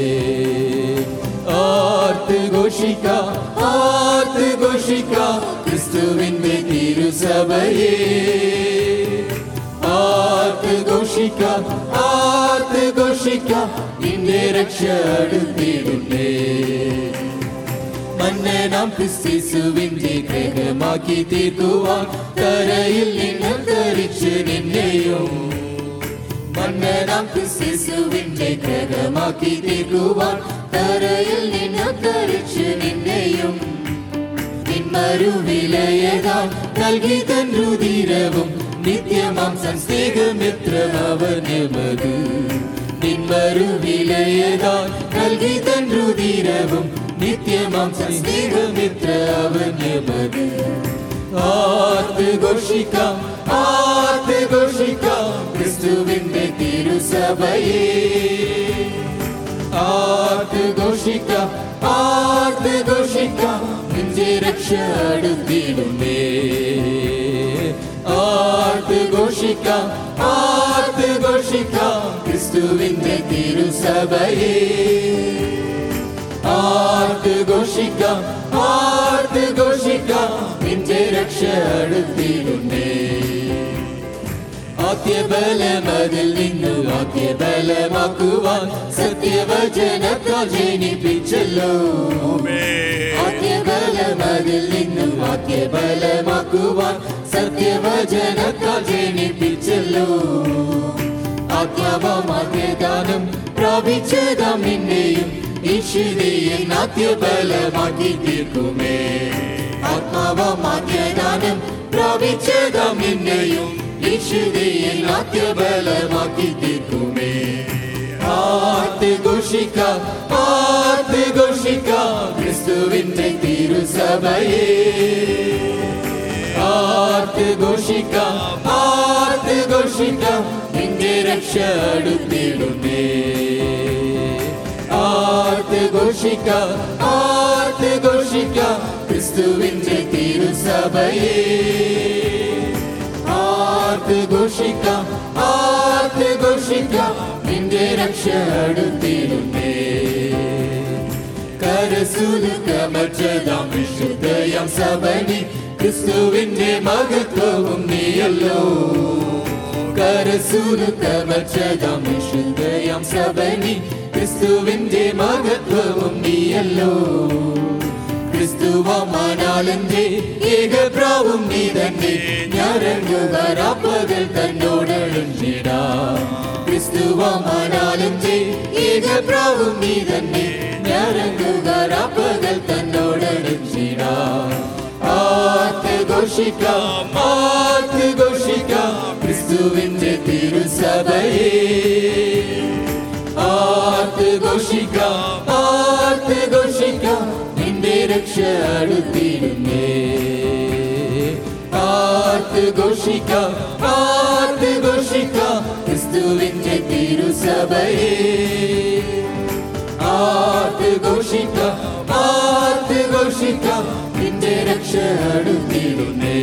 [SPEAKER 1] ആർത്ത് ഘോഷിക്കാം, ആർത്ത് ഘോഷിക്കാം ക്രിസ്തുവിന്റെ തിരുസഭയെ. ആർത്ത് ഘോഷിക്കാം, ആർത്ത് ഘോഷിക്കാം നിന്റെ രക്ഷ അടുത്തിരുന്നേ. മന്നനാം ക്രിസ്തുവിന്റെ ഗ്രഹമാക്കി തീർക്കുവാൻ തരയിൽ നിന്ന് ധരിച്ച് നിന്നെയും. മന്നനാം ക്രിസ്തുവിന്റെ ഗ്രഹമാക്കി തീർക്കുവാൻ തരയിൽ നിന്ന് ധരിച്ച് നിന്നെയും. നിന്മരുവിലയതാൻ നൽകി തൻ രുധിരവും നിത്യമാം സംസ്നേഹമിത്ര അവനമത്. നിന്മരുവിലയതാൻ നൽകി തൻ രുധിരവും നിത്യമാം സംസ്നേഹമിത്ര അവനമത്. ആർത്ത് ഘോഷിക്കാം, ആർത്ത് ഘോഷിക്കാം ക്രിസ്തുവിന്റെ തിരുസഭയെ. ആർത്ത് ഘോഷിക്കാം, ആർത്ത് ഘോഷിക്കാം നിന്റെ രക്ഷ അടുത്തിടുന്നേ. ആർത്ത് ഘോഷിക്കാം, ആർത്ത് ഘോഷിക്കാം ക്രിസ്തുവിന്റെ തിരുസഭയെ ആർത്ത് ഘോഷിക്കാം, ആർത്ത് ഘോഷിക്കാം, നിന്റെ രക്ഷ അടുത്തിടുന്നേ. ആദ്യബലമതിൽ നിന്നു ആദ്യബലമാക്കുവാൻ സത്യവചനത്താൽ ജനിപ്പിച്ചല്ലോ. ആദ്യബലമതിൽ നിന്നു ആദ്യബലമാക്കുവാൻ സത്യവചനത്താൽ ജനിപ്പിച്ചല്ലോ. ആത്മാവാദ്യദാനം പ്രാപിച്ചതാം നിന്നെയും ഈശ്വരീയൻ ആദ്യബലമാക്കി തീർക്കുമേ. ആത്മാവാദ്യദാനം പ്രാപിച്ചതാം നിന്നെയും ഈശ്വരീയൻ ആദ്യബലമാക്കി തീർക്കുമേ. ആർത്ത് ഘോഷിക്കാം, ആർത്ത് ഘോഷിക്കാം, ക്രിസ്തുവിന്റെ തിരുസഭയെ ആർത്ത് ഘോഷിക്കാം, ആർത്ത് ഘോഷിക്കാം, നിന്റെ രക്ഷ അടുത്തിടുന്നേ. ആർത്ത് ഘോഷിക്കാം, ആർത്ത് ഘോഷിക്കാം, ക്രിസ്തുവിന്റെ തിരുസഭയെ ആർത്ത് ഘോഷിക്കാം, ആർത്ത് ഘോഷിക്കാം, നിന്റെ രക്ഷ അടുത്തിടുന്നേ. കരസുലുക്കമറ്റതാം വിശുദ്ധയാം സഭനി ക്രിസ്തുവിന്റെ മഹത്വവും നീയല്ലോ. കരസുലുക്കമറ്റതാം വിശുദ്ധയാം സഭനി ക്രിസ്തുവിന്റെ മഹത്വവും നീയല്ലോ. ക്രിസ്തുവമാനാലെന്റെ ഏകപ്രാവും നീ തന്നെ, ഞാനങ്ങുവരാപ്പകൽ തന്നോടഴിഞ്ഞിടാം. ക്രിസ്തുവമാനാലെന്റെ ഏകപ്രാവും നീ തന്നെ, ഞാനങ്ങുവരാപ്പകൽ തന്നോടഴിഞ്ഞിടാം. ആർത്ത് ഘോഷിക്കാം, ആർത്ത് ഘോഷിക്കാം, ക്രിസ്തുവിന്റെ തിരുസഭയെ ആർത്ത് ഘോഷിക്കാം, ആർത്ത് ഘോഷിക്കാം, നിന്റെ രക്ഷ അടുത്തിടുന്നേ. ആർത്ത് ഘോഷിക്കാം, ആർത്ത് ഘോഷിക്കാം, ക്രിസ്തുവിന്റെ തിരുസഭയെ ആർത്ത് ഘോഷിക്കാം, ആർത്ത് ഘോഷിക്കാം, നിന്റെ രക്ഷ അടുത്തിടുന്നേ.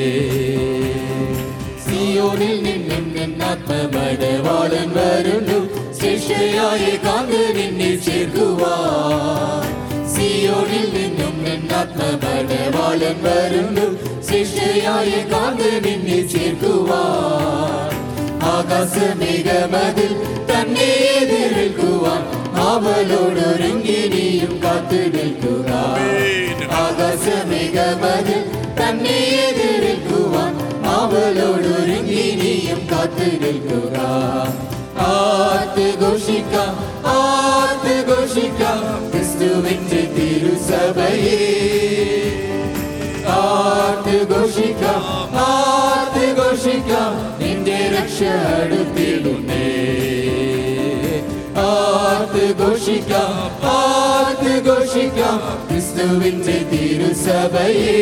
[SPEAKER 1] സിയോനിൽ നിന്നും നിന്നാത്മമടവാളൻ വരുന്നു, ശ്രേഷ്ഠയായ കാന്ത നിന്നെ ചേർക്കുവാൻ. സിയോനിൽ നിന്നും നിന്നാത്മമടവാളൻ വരുന്നു, ശ്രേഷ്ഠയായ കാന്ത നിന്നെ ചേർക്കുവാൻ. ആകാശമേഘമതിൽ തന്നെ എതിരേൽക്കുവാൻ അവളോടൊരുങ്ങി നീയും കാത്തു നിൽക്കുക. ആകാശമേഘമതിൽ തന്നെ എതിരേൽക്കുവാൻ അവളോടൊരുങ്ങി നീയും കാത്തു നിൽക്കുക. ആർത്ത് ഘോഷിക്കാം, ആർത്ത് ഘോഷിക്കാം, ക്രിസ്തുവിന്റെ തിരുസഭയെ ആർത്ത് ഘോഷിക്കാം, ആർത്ത് ഘോഷിക്കാം, നിന്റെ രക്ഷ അടുത്തിടുന്നേ. ആർത്ത് ഘോഷിക്കാം, ആർത്ത് ഘോഷിക്കാം, ക്രിസ്തുവിന്റെ തിരുസഭയെ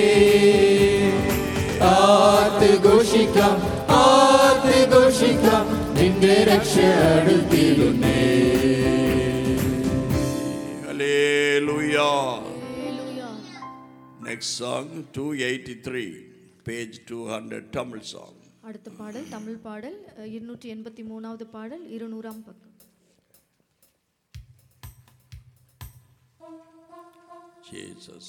[SPEAKER 1] ആർത്ത് ഘോഷിക്കാം, ആർത്ത് ഘോഷിക്കാം, നിന്റെ രക്ഷ അടുത്തിടുന്നേ.
[SPEAKER 2] Hallelujah. Next song, two eighty-three, page two hundred, Tamil song.
[SPEAKER 3] அடுத்த பாடல் தமிழ் பாடல் இருநூற்றி எண்பத்தி மூணாவது பாடல் இருநூறாம் பக்கம்.
[SPEAKER 2] Jesus.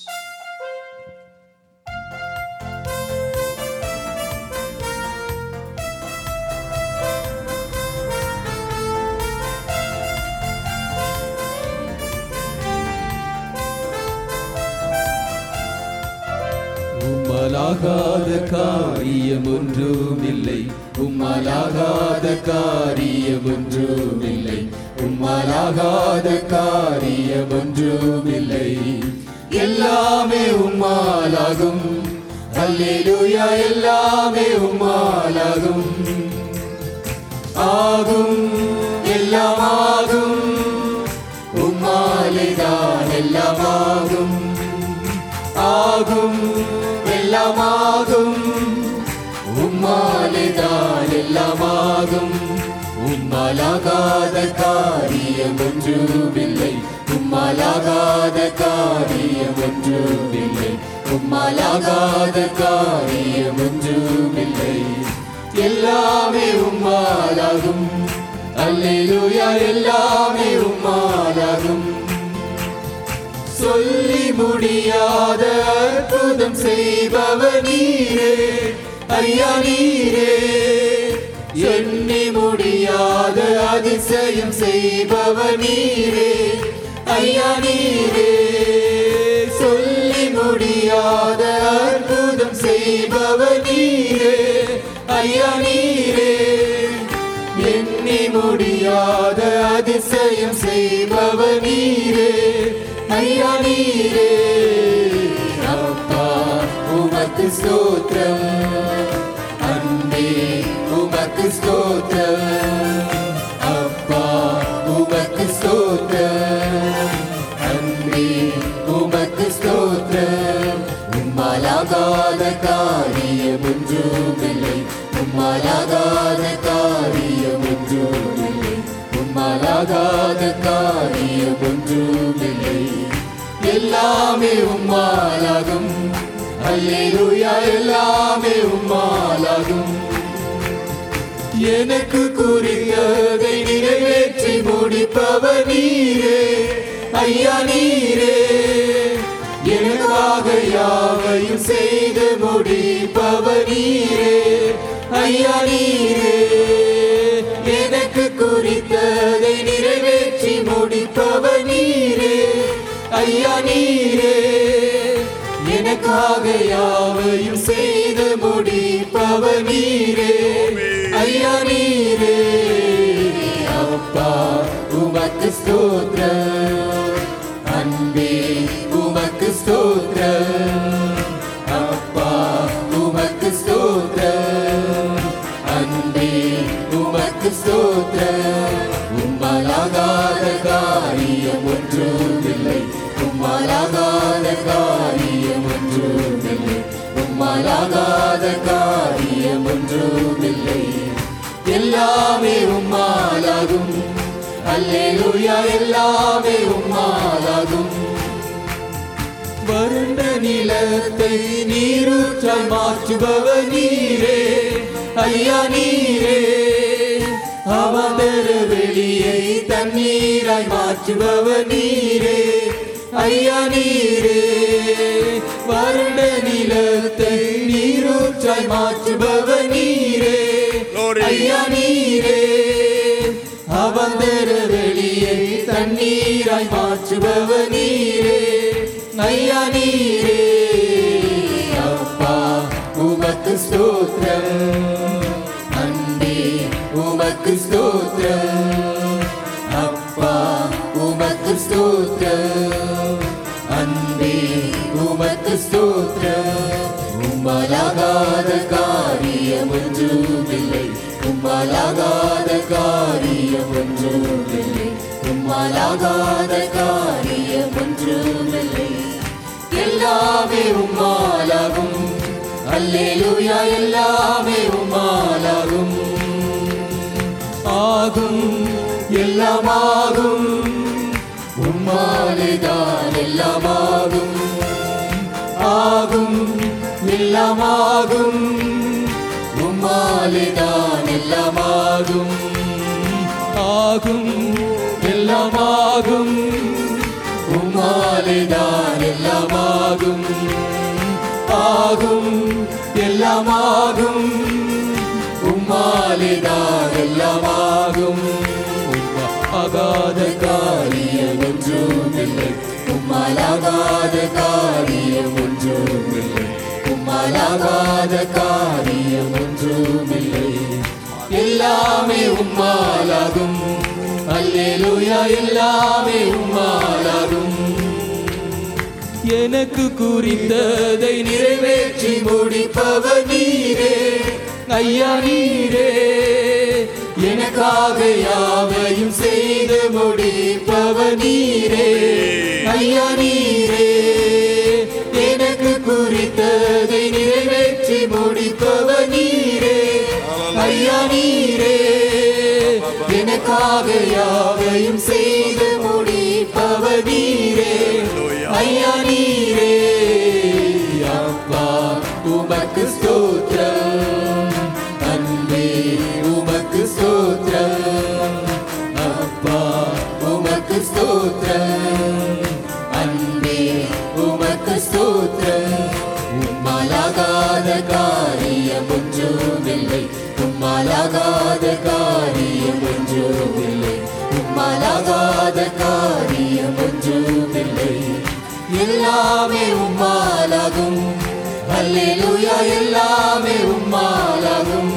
[SPEAKER 1] உம்மலாகாத காரியம் ஒன்றுமில்லை, உம்மலாகாத காரியம் ஒன்றுமில்லை, உம்மலாகாத காரியம் ஒன்றுமில்லை. எல்லாமே உம்மாலாகும், அல்லேலூயா, எல்லாமே உம்மாலாகும். ஆகும், எல்லாம் ஆகும், உம்மாலேதான் எல்லாம் ஆகும். ஆகும், எல்லாம் ஆகும், உம்மாலேதான் எல்லாம் ஆகும். உம்மாலாகாத காரியம் ஒன்றுமில்லை, உம்மாலாகாத காரியம் ஒன்றுமில்லை, உம்மாலாகாத காரியம் ஒன்றுமில்லை. எல்லாமே உம்மாலாகும், அல்லேலூயா எல்லாமே உம்மாலாகும். சொல்லி முடியாத அற்புதம் செய்பவர் நீரே ஐயா நீரே. எண்ணி முடியாத அதிசயம் செய்பவர் நீரே ஐயா நீரே. சொல்லி முடியாத அற்புதம் செய்பவர் நீரே ஐயா நீரே. எண்ணி முடியாத அதிசயம் செய்பவர் நீரே ஐயா நீரே. அப்பா உமக்கு ஸ்தோத்திரம், அன்பே உமக்கு ஸ்தோத்திரம். அப்பா உமக்கு ஸ்தோத்திரம், அன்பே உமக்கு ஸ்தோத்திரம். உம்மாலாகாத காரியம் ஒன்றுமில்லை, உம்மாலாகாத காரியம் ஒன்றுமில்லை, உம்மாலாகாத காரியம் ஒன்றுமில்லை. எல்லாமே உம்மாலாகும். அல்லேலூயா எல்லாமே உம்மாலாகும். எனக்கு குறித்ததை நிறைவேற்றி முடிப்பவர் நீரே ஐயா நீரே. எனக்காக யாவையும் செய்து முடிப்பவர் நீரே ஐயா நீரே. எனக்கு குறித்ததை நிறைவேற்றி முடிப்பவர் நீரே ஐயா நீரே. எனக்காக யாவையும் செய்து முடிப்பவர் நீரே ஐயா நீரே. அப்பா உமக்கு ஸ்தோத்திரம், அன்பே உமக்கு ஸ்தோத்திரம். அப்பா உமக்கு ஸ்தோத்திரம், அன்பே உமக்கு ஸ்தோத்திரம். உம்மாலாகாத காரியம் ஒன்றுமில்லை, உம்மாலாகாத காரியம் ஒன்றுமில்லை, உம்மாலாகாத காரியம் ஒன்றுமில்லை. எல்லாமே உம்மாலாகும். அல்லேலூயா எல்லாமே உம்மாலாகும். வறண்ட நிலத்தை நீரூற்றாய் மாற்றுபவர் நீரே ஐயா நீரே. அவதர வெளியை தண்ணீராய் மாற்றுபவர் நீரே ஐயா நீரே. வறண்ட நிலத்தை நீரூற்றாய் மாற்றுபவர் நீரே ஐயா நீரே. அவதர வெளியை தண்ணீராய் மாற்றுபவர் நீரே ஐயா நீரே. அப்பா உமக்கு ஸ்தோத்திரம், அன்பே உமக்கு ஸ்தோத்திரம். அப்பா உமக்கு ஸ்தோத்திரம், அன்பே உமக்கு ஸ்தோத்திரம். உம்மாலாகாத காரியம் ஒன்றுமில்லை, உம்மாலாகாத காரியம் ஒன்றுமில்லை, உம்மாலாகாத காரியம் ஒன்றுமில்லை. எல்லாமே உம்மாலாகும். அல்லேலூயா எல்லாமே உம்மாலாகும். ஆகும் எல்லாமாகும், உம்மாலேதான் எல்லாமாகும். ஆகும் எல்லாமாகும், உம்மாலேதான் எல்லாமாகும். ஆகும் எல்லாமாகும், உம்மாலேதான் எல்லாமாகும். ஆகும் எல்லாமாகும், உம்மாலேதான் எல்லாமாகும். உம்மாலாகாத காரியம் ஒன்றுமில்லை, உம்மாலாகாத காரியம் ஒன்றுமில்லை, உம்மாலாகாத காரியம் ஒன்றுமில்லை. எல்லாமே உம்மாலாகும். அல்லேலூயா எல்லாமே உம்மாலாகும். எனக்கு குறித்ததை நிறைவேற்றி முடிப்பவர் நீரே ஐயா நீரே. எனக்காக யாவையும் செய்து முடிப்பவர் நீரே ஐயா நீரே. எனக்கு குறித்ததை நிறைவேற்றி முடிப்பவர் நீரே ஐயா நீரே. எனக்காக யாவையும் செய்து முடிப்பவர் நீரே ஐயா நீரே. அப்பா உமக்கு ஸ்தோத்திரம், அன்பே உமக்கு ஸ்தோத்திரம். உம்மாலாகாத காரியம் ஒன்றுமில்லை, உம்மாலாகாத காரியம் ஒன்றுமில்லை. எல்லாமே உம்மாலாகும், அல்லேலூயா, எல்லாமே உம்மாலாகும்.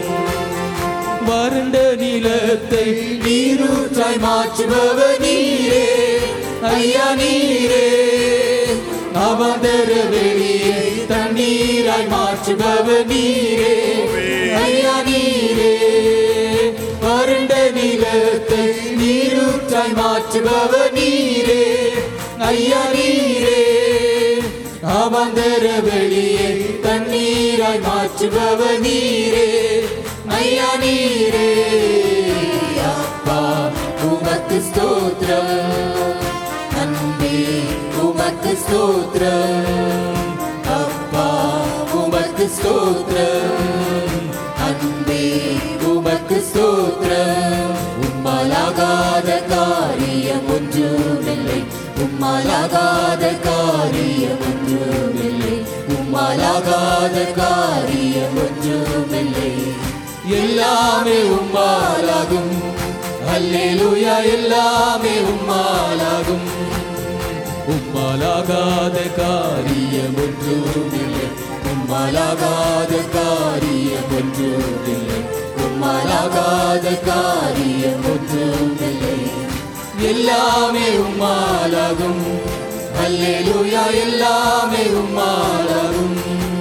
[SPEAKER 1] வறண்ட நிலத்தை நீரூற்றாய் மாற்றுபவர் நீரே, ஐயா நீரே. அவதர வெளியை தண்ணீராய் மாற்றுபவர் நீரே, ஐயா நீரே. வறண்ட நிலத்தை நீரூற்றாய் மாற்றுபவர் நீரே, ஐயா நீரே. அவதர வெளியை தண்ணீராய் மாற்றுபவர் நீரே, ஐயா நீரே. அப்பா உமக்கு ஸ்தோத்திரம், அன்பே உமக்கு ஸ்தோத்திரம். அப்பா உமக்கு ஸ்தோத்திரம், அன்பே உமக்கு ஸ்தோத்திரம். உம்மாலாகாத காரியம் ஒன்றுமில்லை, உம்மாலாகாத காரியம் ஒன்றுமில்லை, உம்மாலாகாத காரியம் ஒன்றுமில்லை. எல்லாமே உம்மாலாகும், அல்லேலூயா, எல்லாமே உம்மாலாகும். உம்மாலாகாத காரியம் ஒன்றுமில்லை, உம்மாலாகாத காரியம் ஒன்றுமில்லை, உம்மாலாகாத காரியம் ஒன்றுமில்லை. எல்லாமே உம்மாலாகும், அல்லேலூயா, எல்லாமே உம்மாலாகும்.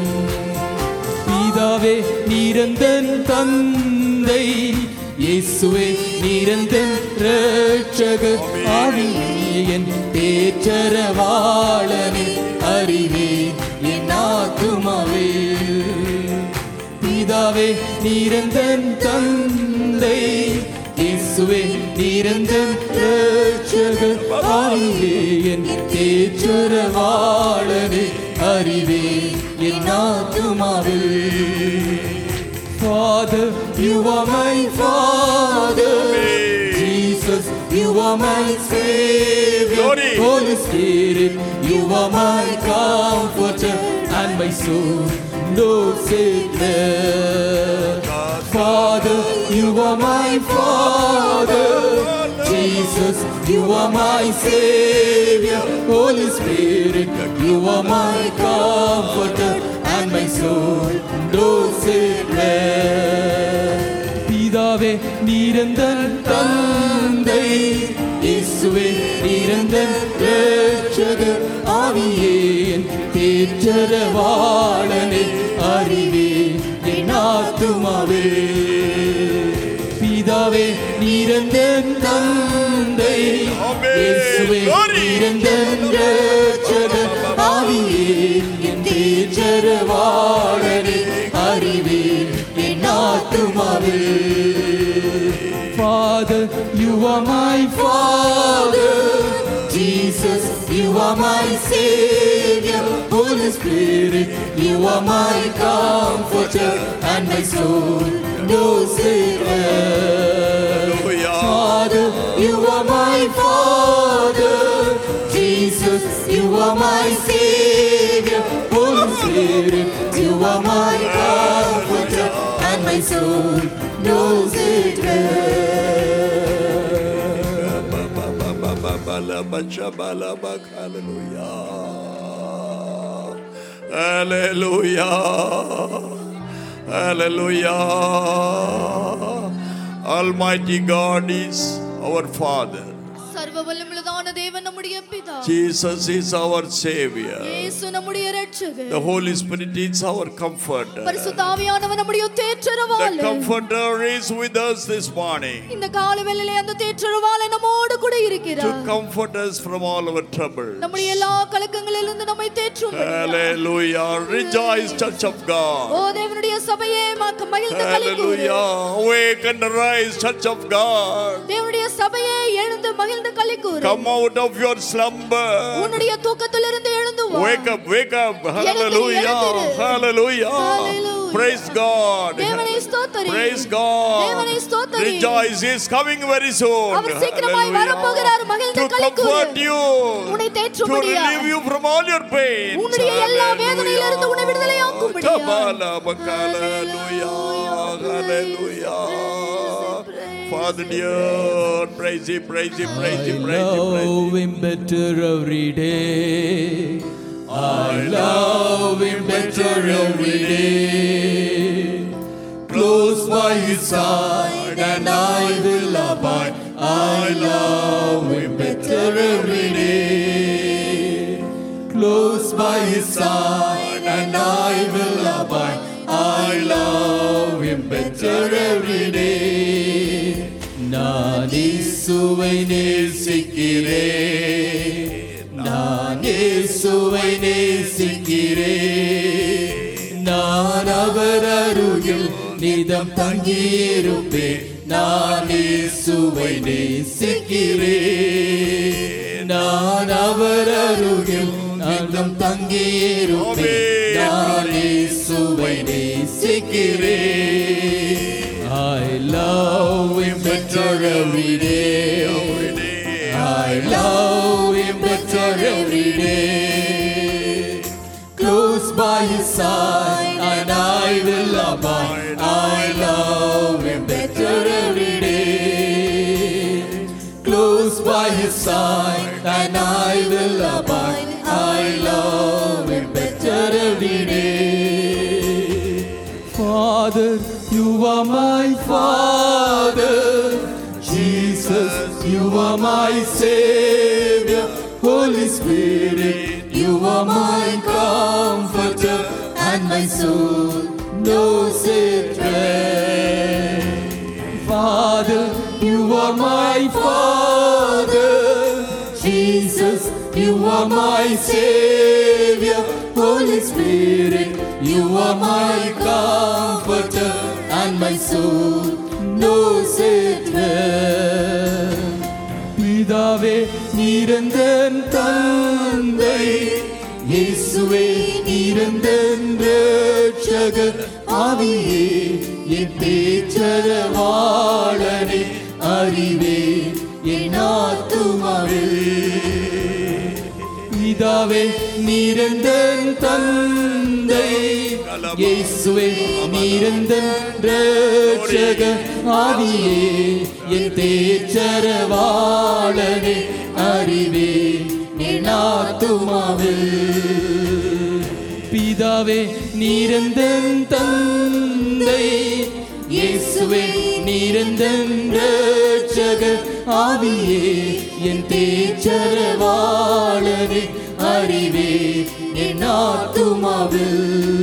[SPEAKER 1] பிதாவே நீரந்தன் தந்தை, இயேசுவே நீரந்தன் இரட்சகர், ஆவியன் தேற்றரவாளனே, அறிவே என் ஆத்துமாவே. பிதாவே நீரந்தன் தந்தை, இயேசுவே நீரந்தன் இரட்சகர், ஆவியே என் தேற்றரவாளனே, அறிவே என் ஆத்துமாவே. Father, you are my Father. Jesus, you are my Savior.
[SPEAKER 2] Glory.
[SPEAKER 1] Holy Spirit, you are my Comforter, and my soul knows it well. Father, you are my Father. Jesus, you are my Savior. Holy Spirit, you are my Comforter, and my soul knows it well. பிதாவே நீரந்தன் தந்தை, இயேசுவே நீரந்தன் இரட்சகர், ஆவியே என் தேற்றரவாளனே, அறிவே என் ஆத்துமாவே. பிதாவே நீரந்தன் தந்தை, இயேசுவே நீரந்தன் இரட்சகர், ஆவியே என் தேற்றரவாளனே, அறிவே என் ஆத்துமாவே. Father, you are my Father. Jesus, you are my Savior. Holy Spirit, you are my Comforter, and my soul knows it well. Father, you are my Father. Jesus, you are my Savior. Holy Spirit, you are my Comforter, and my soul knows it well.
[SPEAKER 2] Hallelujah. Hallelujah. Hallelujah. Almighty God is our Father.
[SPEAKER 3] சர்வ வல்லமையுள்ளதான தேவன் நம்முடைய பிதா.
[SPEAKER 2] Jesus is our Savior.
[SPEAKER 3] இயேசு நம்முடைய இரட்சகர்.
[SPEAKER 2] The Holy Spirit is our comforter.
[SPEAKER 3] பரிசுத்த ஆவியானவர் நம்முடைய தேற்றரவாளன்.
[SPEAKER 2] The comforter is with us this morning.
[SPEAKER 3] இந்த காலை வேளையிலே அந்த தேற்றரவாளன் நம்மோடு கூட இருக்கிறார்.
[SPEAKER 2] To comfort us from all our troubles.
[SPEAKER 3] நம்முடைய எல்லா கலக்கங்களிலிருந்து நம்மை தேற்றும்படி.
[SPEAKER 2] Hallelujah. Rejoice, Church of God.
[SPEAKER 3] ஓ தேவனுடைய சபையே மகிழ்ந்து களிகூரு.
[SPEAKER 2] Hallelujah. Awake and arise, Church of God.
[SPEAKER 3] தேவனுடைய சபையே எழுந்து மகிழ்ந்து களிகூரு.
[SPEAKER 2] Come out of your slumber.
[SPEAKER 3] உன்னுடைய தூக்கத்திலிருந்து எழுந்து வா.
[SPEAKER 2] Wake up, wake up. Hallelujah. Hallelujah. Praise God.
[SPEAKER 3] தேவனை ஸ்தோத்திரி.
[SPEAKER 2] Praise God.
[SPEAKER 3] தேவனை ஸ்தோத்திரி.
[SPEAKER 2] Rejoice, he is coming very soon.
[SPEAKER 3] அவர் சீக்கிரமாய் வரப்போகிறார். மகிழ்ந்து
[SPEAKER 2] to
[SPEAKER 3] களிக்கூறு.
[SPEAKER 2] comfort you,
[SPEAKER 3] உன்னை
[SPEAKER 2] to
[SPEAKER 3] தேற்றும்படியா,
[SPEAKER 2] relieve you from all your pains.
[SPEAKER 3] உன்னுடைய எல்லா வேதனையிலிருந்து உன்னை விடுதலையாக்கும்படியா.
[SPEAKER 2] Tabala bakala, hallelujah, hallelujah. Father dear, praise Him, praise Him, praise Him, praise Him, praise Him.
[SPEAKER 1] I love Him better every day. I love Him better every day. Close by His side and I will abide. I love Him better every day. Close by His side and I will abide. I love Him better every day. நான் இயேசுவை நேசிக்கிறேன், நான் இயேசுவை நேசிக்கிறேன், நான் அவர் அருகில் நிதம் தங்கியிருப்பேன். நான் இயேசுவை நேசிக்கிறேன், நான் அவர் அருகில் நிதம் தங்கியிருப்பேன். நான் இயேசுவை நேசிக்கிறேன். I love Him better every day. I love Him better every day. Close by His side and I will abide. I love Him better every day. Close by His side and I will abide. I love Him better every day. Father, You are my Father. Jesus, You are my Savior. Holy Spirit, You are my Comforter, and my soul knows its rest. Father, You are my Father. Jesus, You are my Savior. Holy Spirit, You are my Comforter, and my soul knows it well. பிதாவே நீரந்தன் தந்தை, இயேசுவே நீரந்தன் இரட்சகர், ஆவியே என் பேச்சரவாளனே, அறிவே என் ஆத்துமாவில். பிதாவே நீரந்தன் தந்தை, இயேசுவே நீரந்தன் இரட்சகர், ஆவியே என் தேற்றரவாளனே, அறிவே என் ஆத்துமாவில். பிதாவே நீரந்தன் தந்தை, இயேசுவே நீரந்தன் இரட்சகர், ஆவியே என் தேற்றரவாளனே, அறிவே என் ஆத்துமாவில்.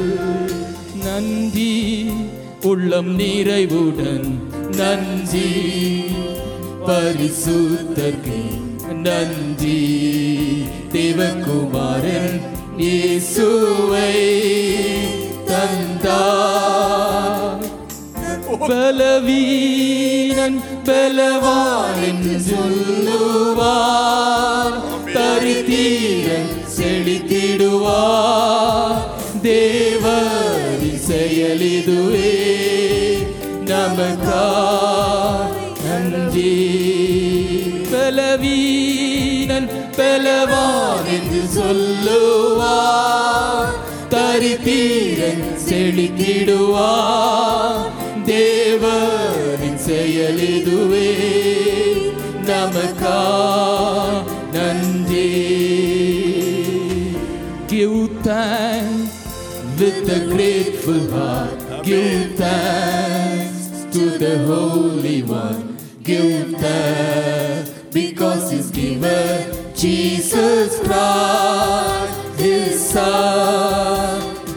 [SPEAKER 1] நன்றி உள்ளம் நிறைவுடன் நன்றி, பரிசுத்தர்க்கு நன்றி, தேவகுமாரன் இயேசுவை தந்தார். பலவீனன் பலவான் என்று சொல்லுவார், தரித்திரன் செழித்திடுவார். தேவரின் செயல் இதுவே, நமக்காய் நன்றி. பலவீனன் பலவான் என்று சொல்லுவார், தரித்திரன் செழித்திடுவார். தேவரின் செயல் இதுவே, நமக்காய் நன்றி. Give thanks with a grateful heart. Give thanks to the Holy One. Give thanks because He's given Jesus Christ, His Son.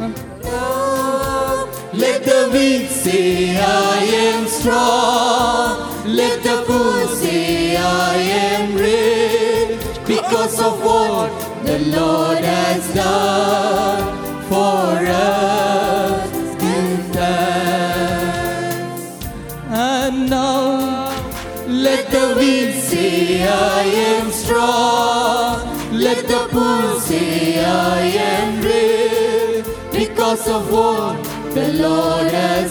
[SPEAKER 1] Let the weak say, I am strong. Let the poor say, I am rich, because of what the Lord has done for us. Give thanks. And now let the weak say, I am strong. Let the poor say, I am rich, because of what the Lord has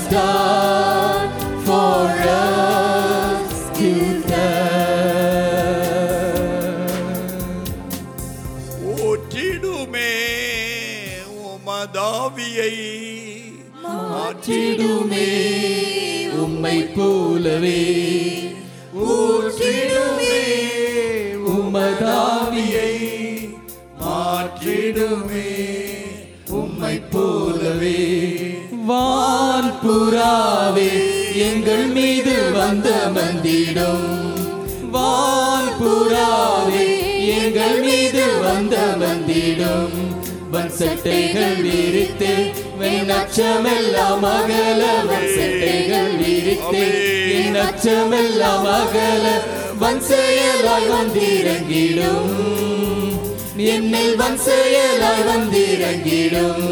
[SPEAKER 1] done for us. Give thanks. ஊற்றிடுமே உம்மை போலவே ஊற்றிடுமே உமதாவியை மாற்றிடுமே உம்மை போலவே வான்புறாவே எங்கள் மீது வந்த மந்திடம் வான்புறாவே எங்கள் மீது வந்த மந்திடம் வன் சட்டைகள் விரித்து என் அச்சமெல்லாம் அகல வன் சட்டைகள் விரித்து என் அச்சமெல்லாம் அகல வன் செயலாய் வந்திறங்கிடும் என்னில் வன் செயலாய் வந்திறங்கிடும்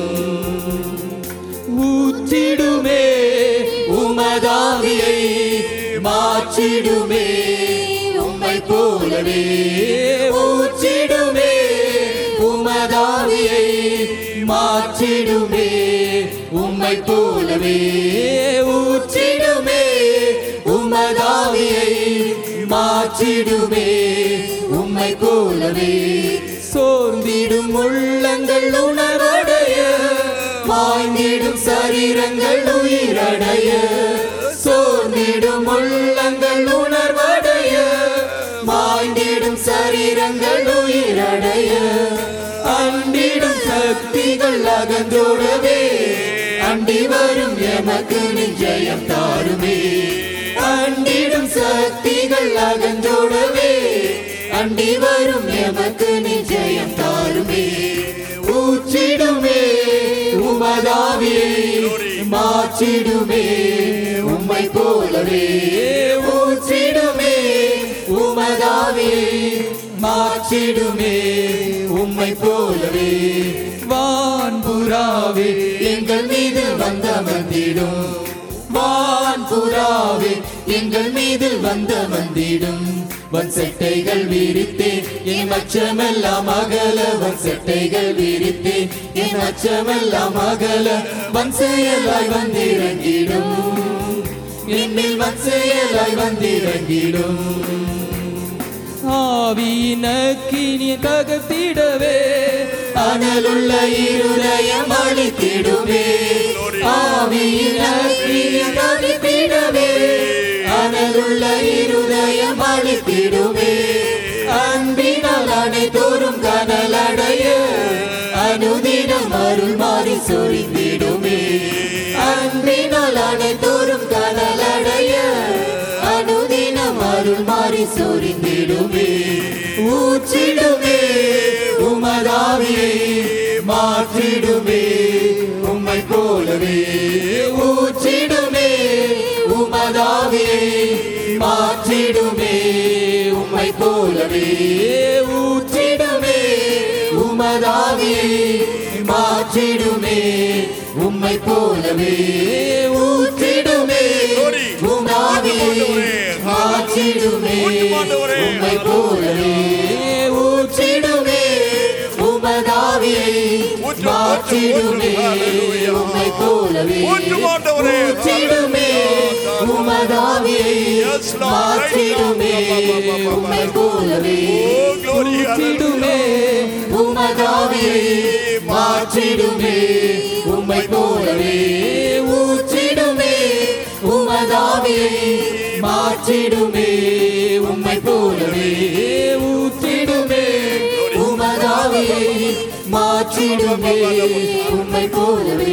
[SPEAKER 1] ஊற்றிடுமே உமதாவியை மாற்றிடுமே உம்மை போலவே ஊற்றிடுமே உமதாவியை மாற்றிடுமே உம்மை போலவே ஊற்றிடுமே உமதாவியை மாற்றிடுமே உம்மை போலவே சோர்ந்திடும் உள்ளங்கள் உணர்வடைய மாய்ந்திடும் சரீரங்கள் உயிரடைய சோர்ந்திடும் உள்ளங்கள் உணர்வடைய மாய்ந்திடும் சரீரங்கள் உயிரடைய அண்டிடும் சக்திகள் அகன்றோடவே அண்டி வரும் எமக்கு நிச்சயம் தாருமே அண்டிடும் சக்திகள் அகன்றோடவே அண்டி வரும் எமக்கு நிச்சயம் தாருமே ஊற்றிடுமே உமதாவியை மாற்றிடுமே உம்மை போலவே ஊற்றிடுமே உமதாவியை மாற்றிடுமே உம்மை போலவே வான்புறாவே எங்கள் மீது வந்த மந்திடும் வான்புறாவே எங்கள் மீது வந்த மந்திடும் வன் சட்டைகள் விரித்தே என் அச்சமெல்லாம் அகல வன் சட்டைகள் விரித்தே என் அச்சமெல்லாம் அகல வன் செயலாய் வந்திறங்கிடும் என்னில் வன் செயலாய் வந்திறங்கிடும் ஆவியின் அக்கினி தகர்த்திடவே அனலுள்ள இருதயம் அழித்திடுமே ஆவியின் அக்கினி தகர்த்திடவே அனலுள்ள இருதயம் அழித்திடுமே அன்பினால் அனைத்தோறும் கனலடைய அனுதினம் அருள் மாறி சொரிந்திடுமே அன்பினால் அனைத்தோறும் கனலடைய அனுதினம் அருள் மாறி சொரிந்திடுமே ஊற்றிடுமே உமதாவியை மாற்றிடுமே உம்மை போலவே ஊற்றிடுமே உமதாவியை மாற்றிடுமே உம்மை போலவே ஊற்றிடுமே உமதாவியை மாற்றிடுமே உம்மை போலவே ஊற்றிடுமே உமதாவியை மாற்றிடுமே உம்மை போலவே ஊற்றிடுமே உமதாவியை மாற்றிடுமே உம்மை போலவே ஊற்றிடுமே உமதாவியை மாற்றிடுமே உம்மை போலவே ஊற்றிடுமே உமதாவியை மாற்றிடுமே உம்மை போலவே ஊற்றிடுமே உமதாவியை மாற்றிடுமே உம்மை போலவே ஊற்றிடுமே உமதாவியை மாற்றிடுமே உம்மை போலவே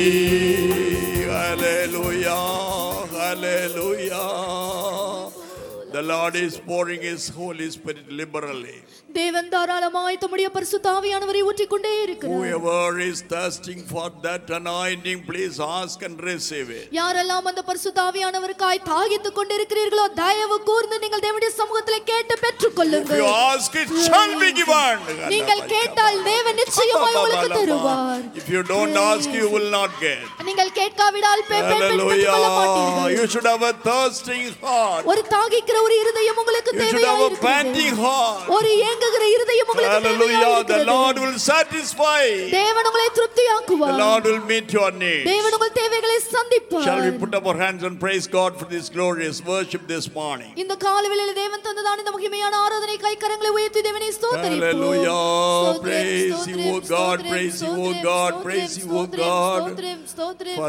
[SPEAKER 2] Hallelujah, hallelujah. The Lord is pouring His Holy Spirit liberally.
[SPEAKER 3] தேவன் தாராளமாய் தம்முடைய பரிசுத்த ஆவியானவரை ஊற்றிக்கொண்டே இருக்கிறார்.
[SPEAKER 2] Whoever is thirsting for that anointing, please ask and receive it.
[SPEAKER 3] யாரெல்லாம் அந்த பரிசுத்த ஆவியானவருக்காய் தாகித்துக் கொண்டிருக்கிறீர்களோ தயவு கூர்ந்து நீங்கள் தேவனுடைய சமூகத்திலே கேட்டு பெற்றுக்கொள்ளுங்கள்.
[SPEAKER 2] If you ask, it shall be given.
[SPEAKER 3] நீங்கள் கேட்டால் தேவன் நிச்சயமாய் உங்களுக்கு தருவார்.
[SPEAKER 2] If you don't ask, you will not get.
[SPEAKER 3] நீங்கள் கேட்காவிட்டால் பெற்றுக்கொள்ள மாட்டீர்கள்.
[SPEAKER 2] You should have a thirsting heart.
[SPEAKER 3] ஒரு தாகிக்கிற ஒரு இருதயம் உங்களுக்கு தேவையாக இருக்கிறது.
[SPEAKER 2] You should have a panting heart.
[SPEAKER 3] ஒரு ஏங்குகிற இருதயம் உங்களுக்கு தேவையாக இருக்கிறது.
[SPEAKER 2] Hallelujah, the Lord will satisfy.
[SPEAKER 3] தேவன் உங்களை திருப்தியாக்குவார்.
[SPEAKER 2] The Lord will meet your needs.
[SPEAKER 3] தேவன் உங்கள் தேவைகளை சந்திப்பார்.
[SPEAKER 2] Shall we put up our hands and praise God for this glorious worship this morning?
[SPEAKER 3] இந்த காலைவேளையில் தேவன் தந்ததான இந்த மகிமையான ஆராதனை கை கரங்களை உயர்த்தி தேவனை ஸ்தோத்திரிப்போம்.
[SPEAKER 2] Hallelujah, praise you O God, praise you O God, praise you O God.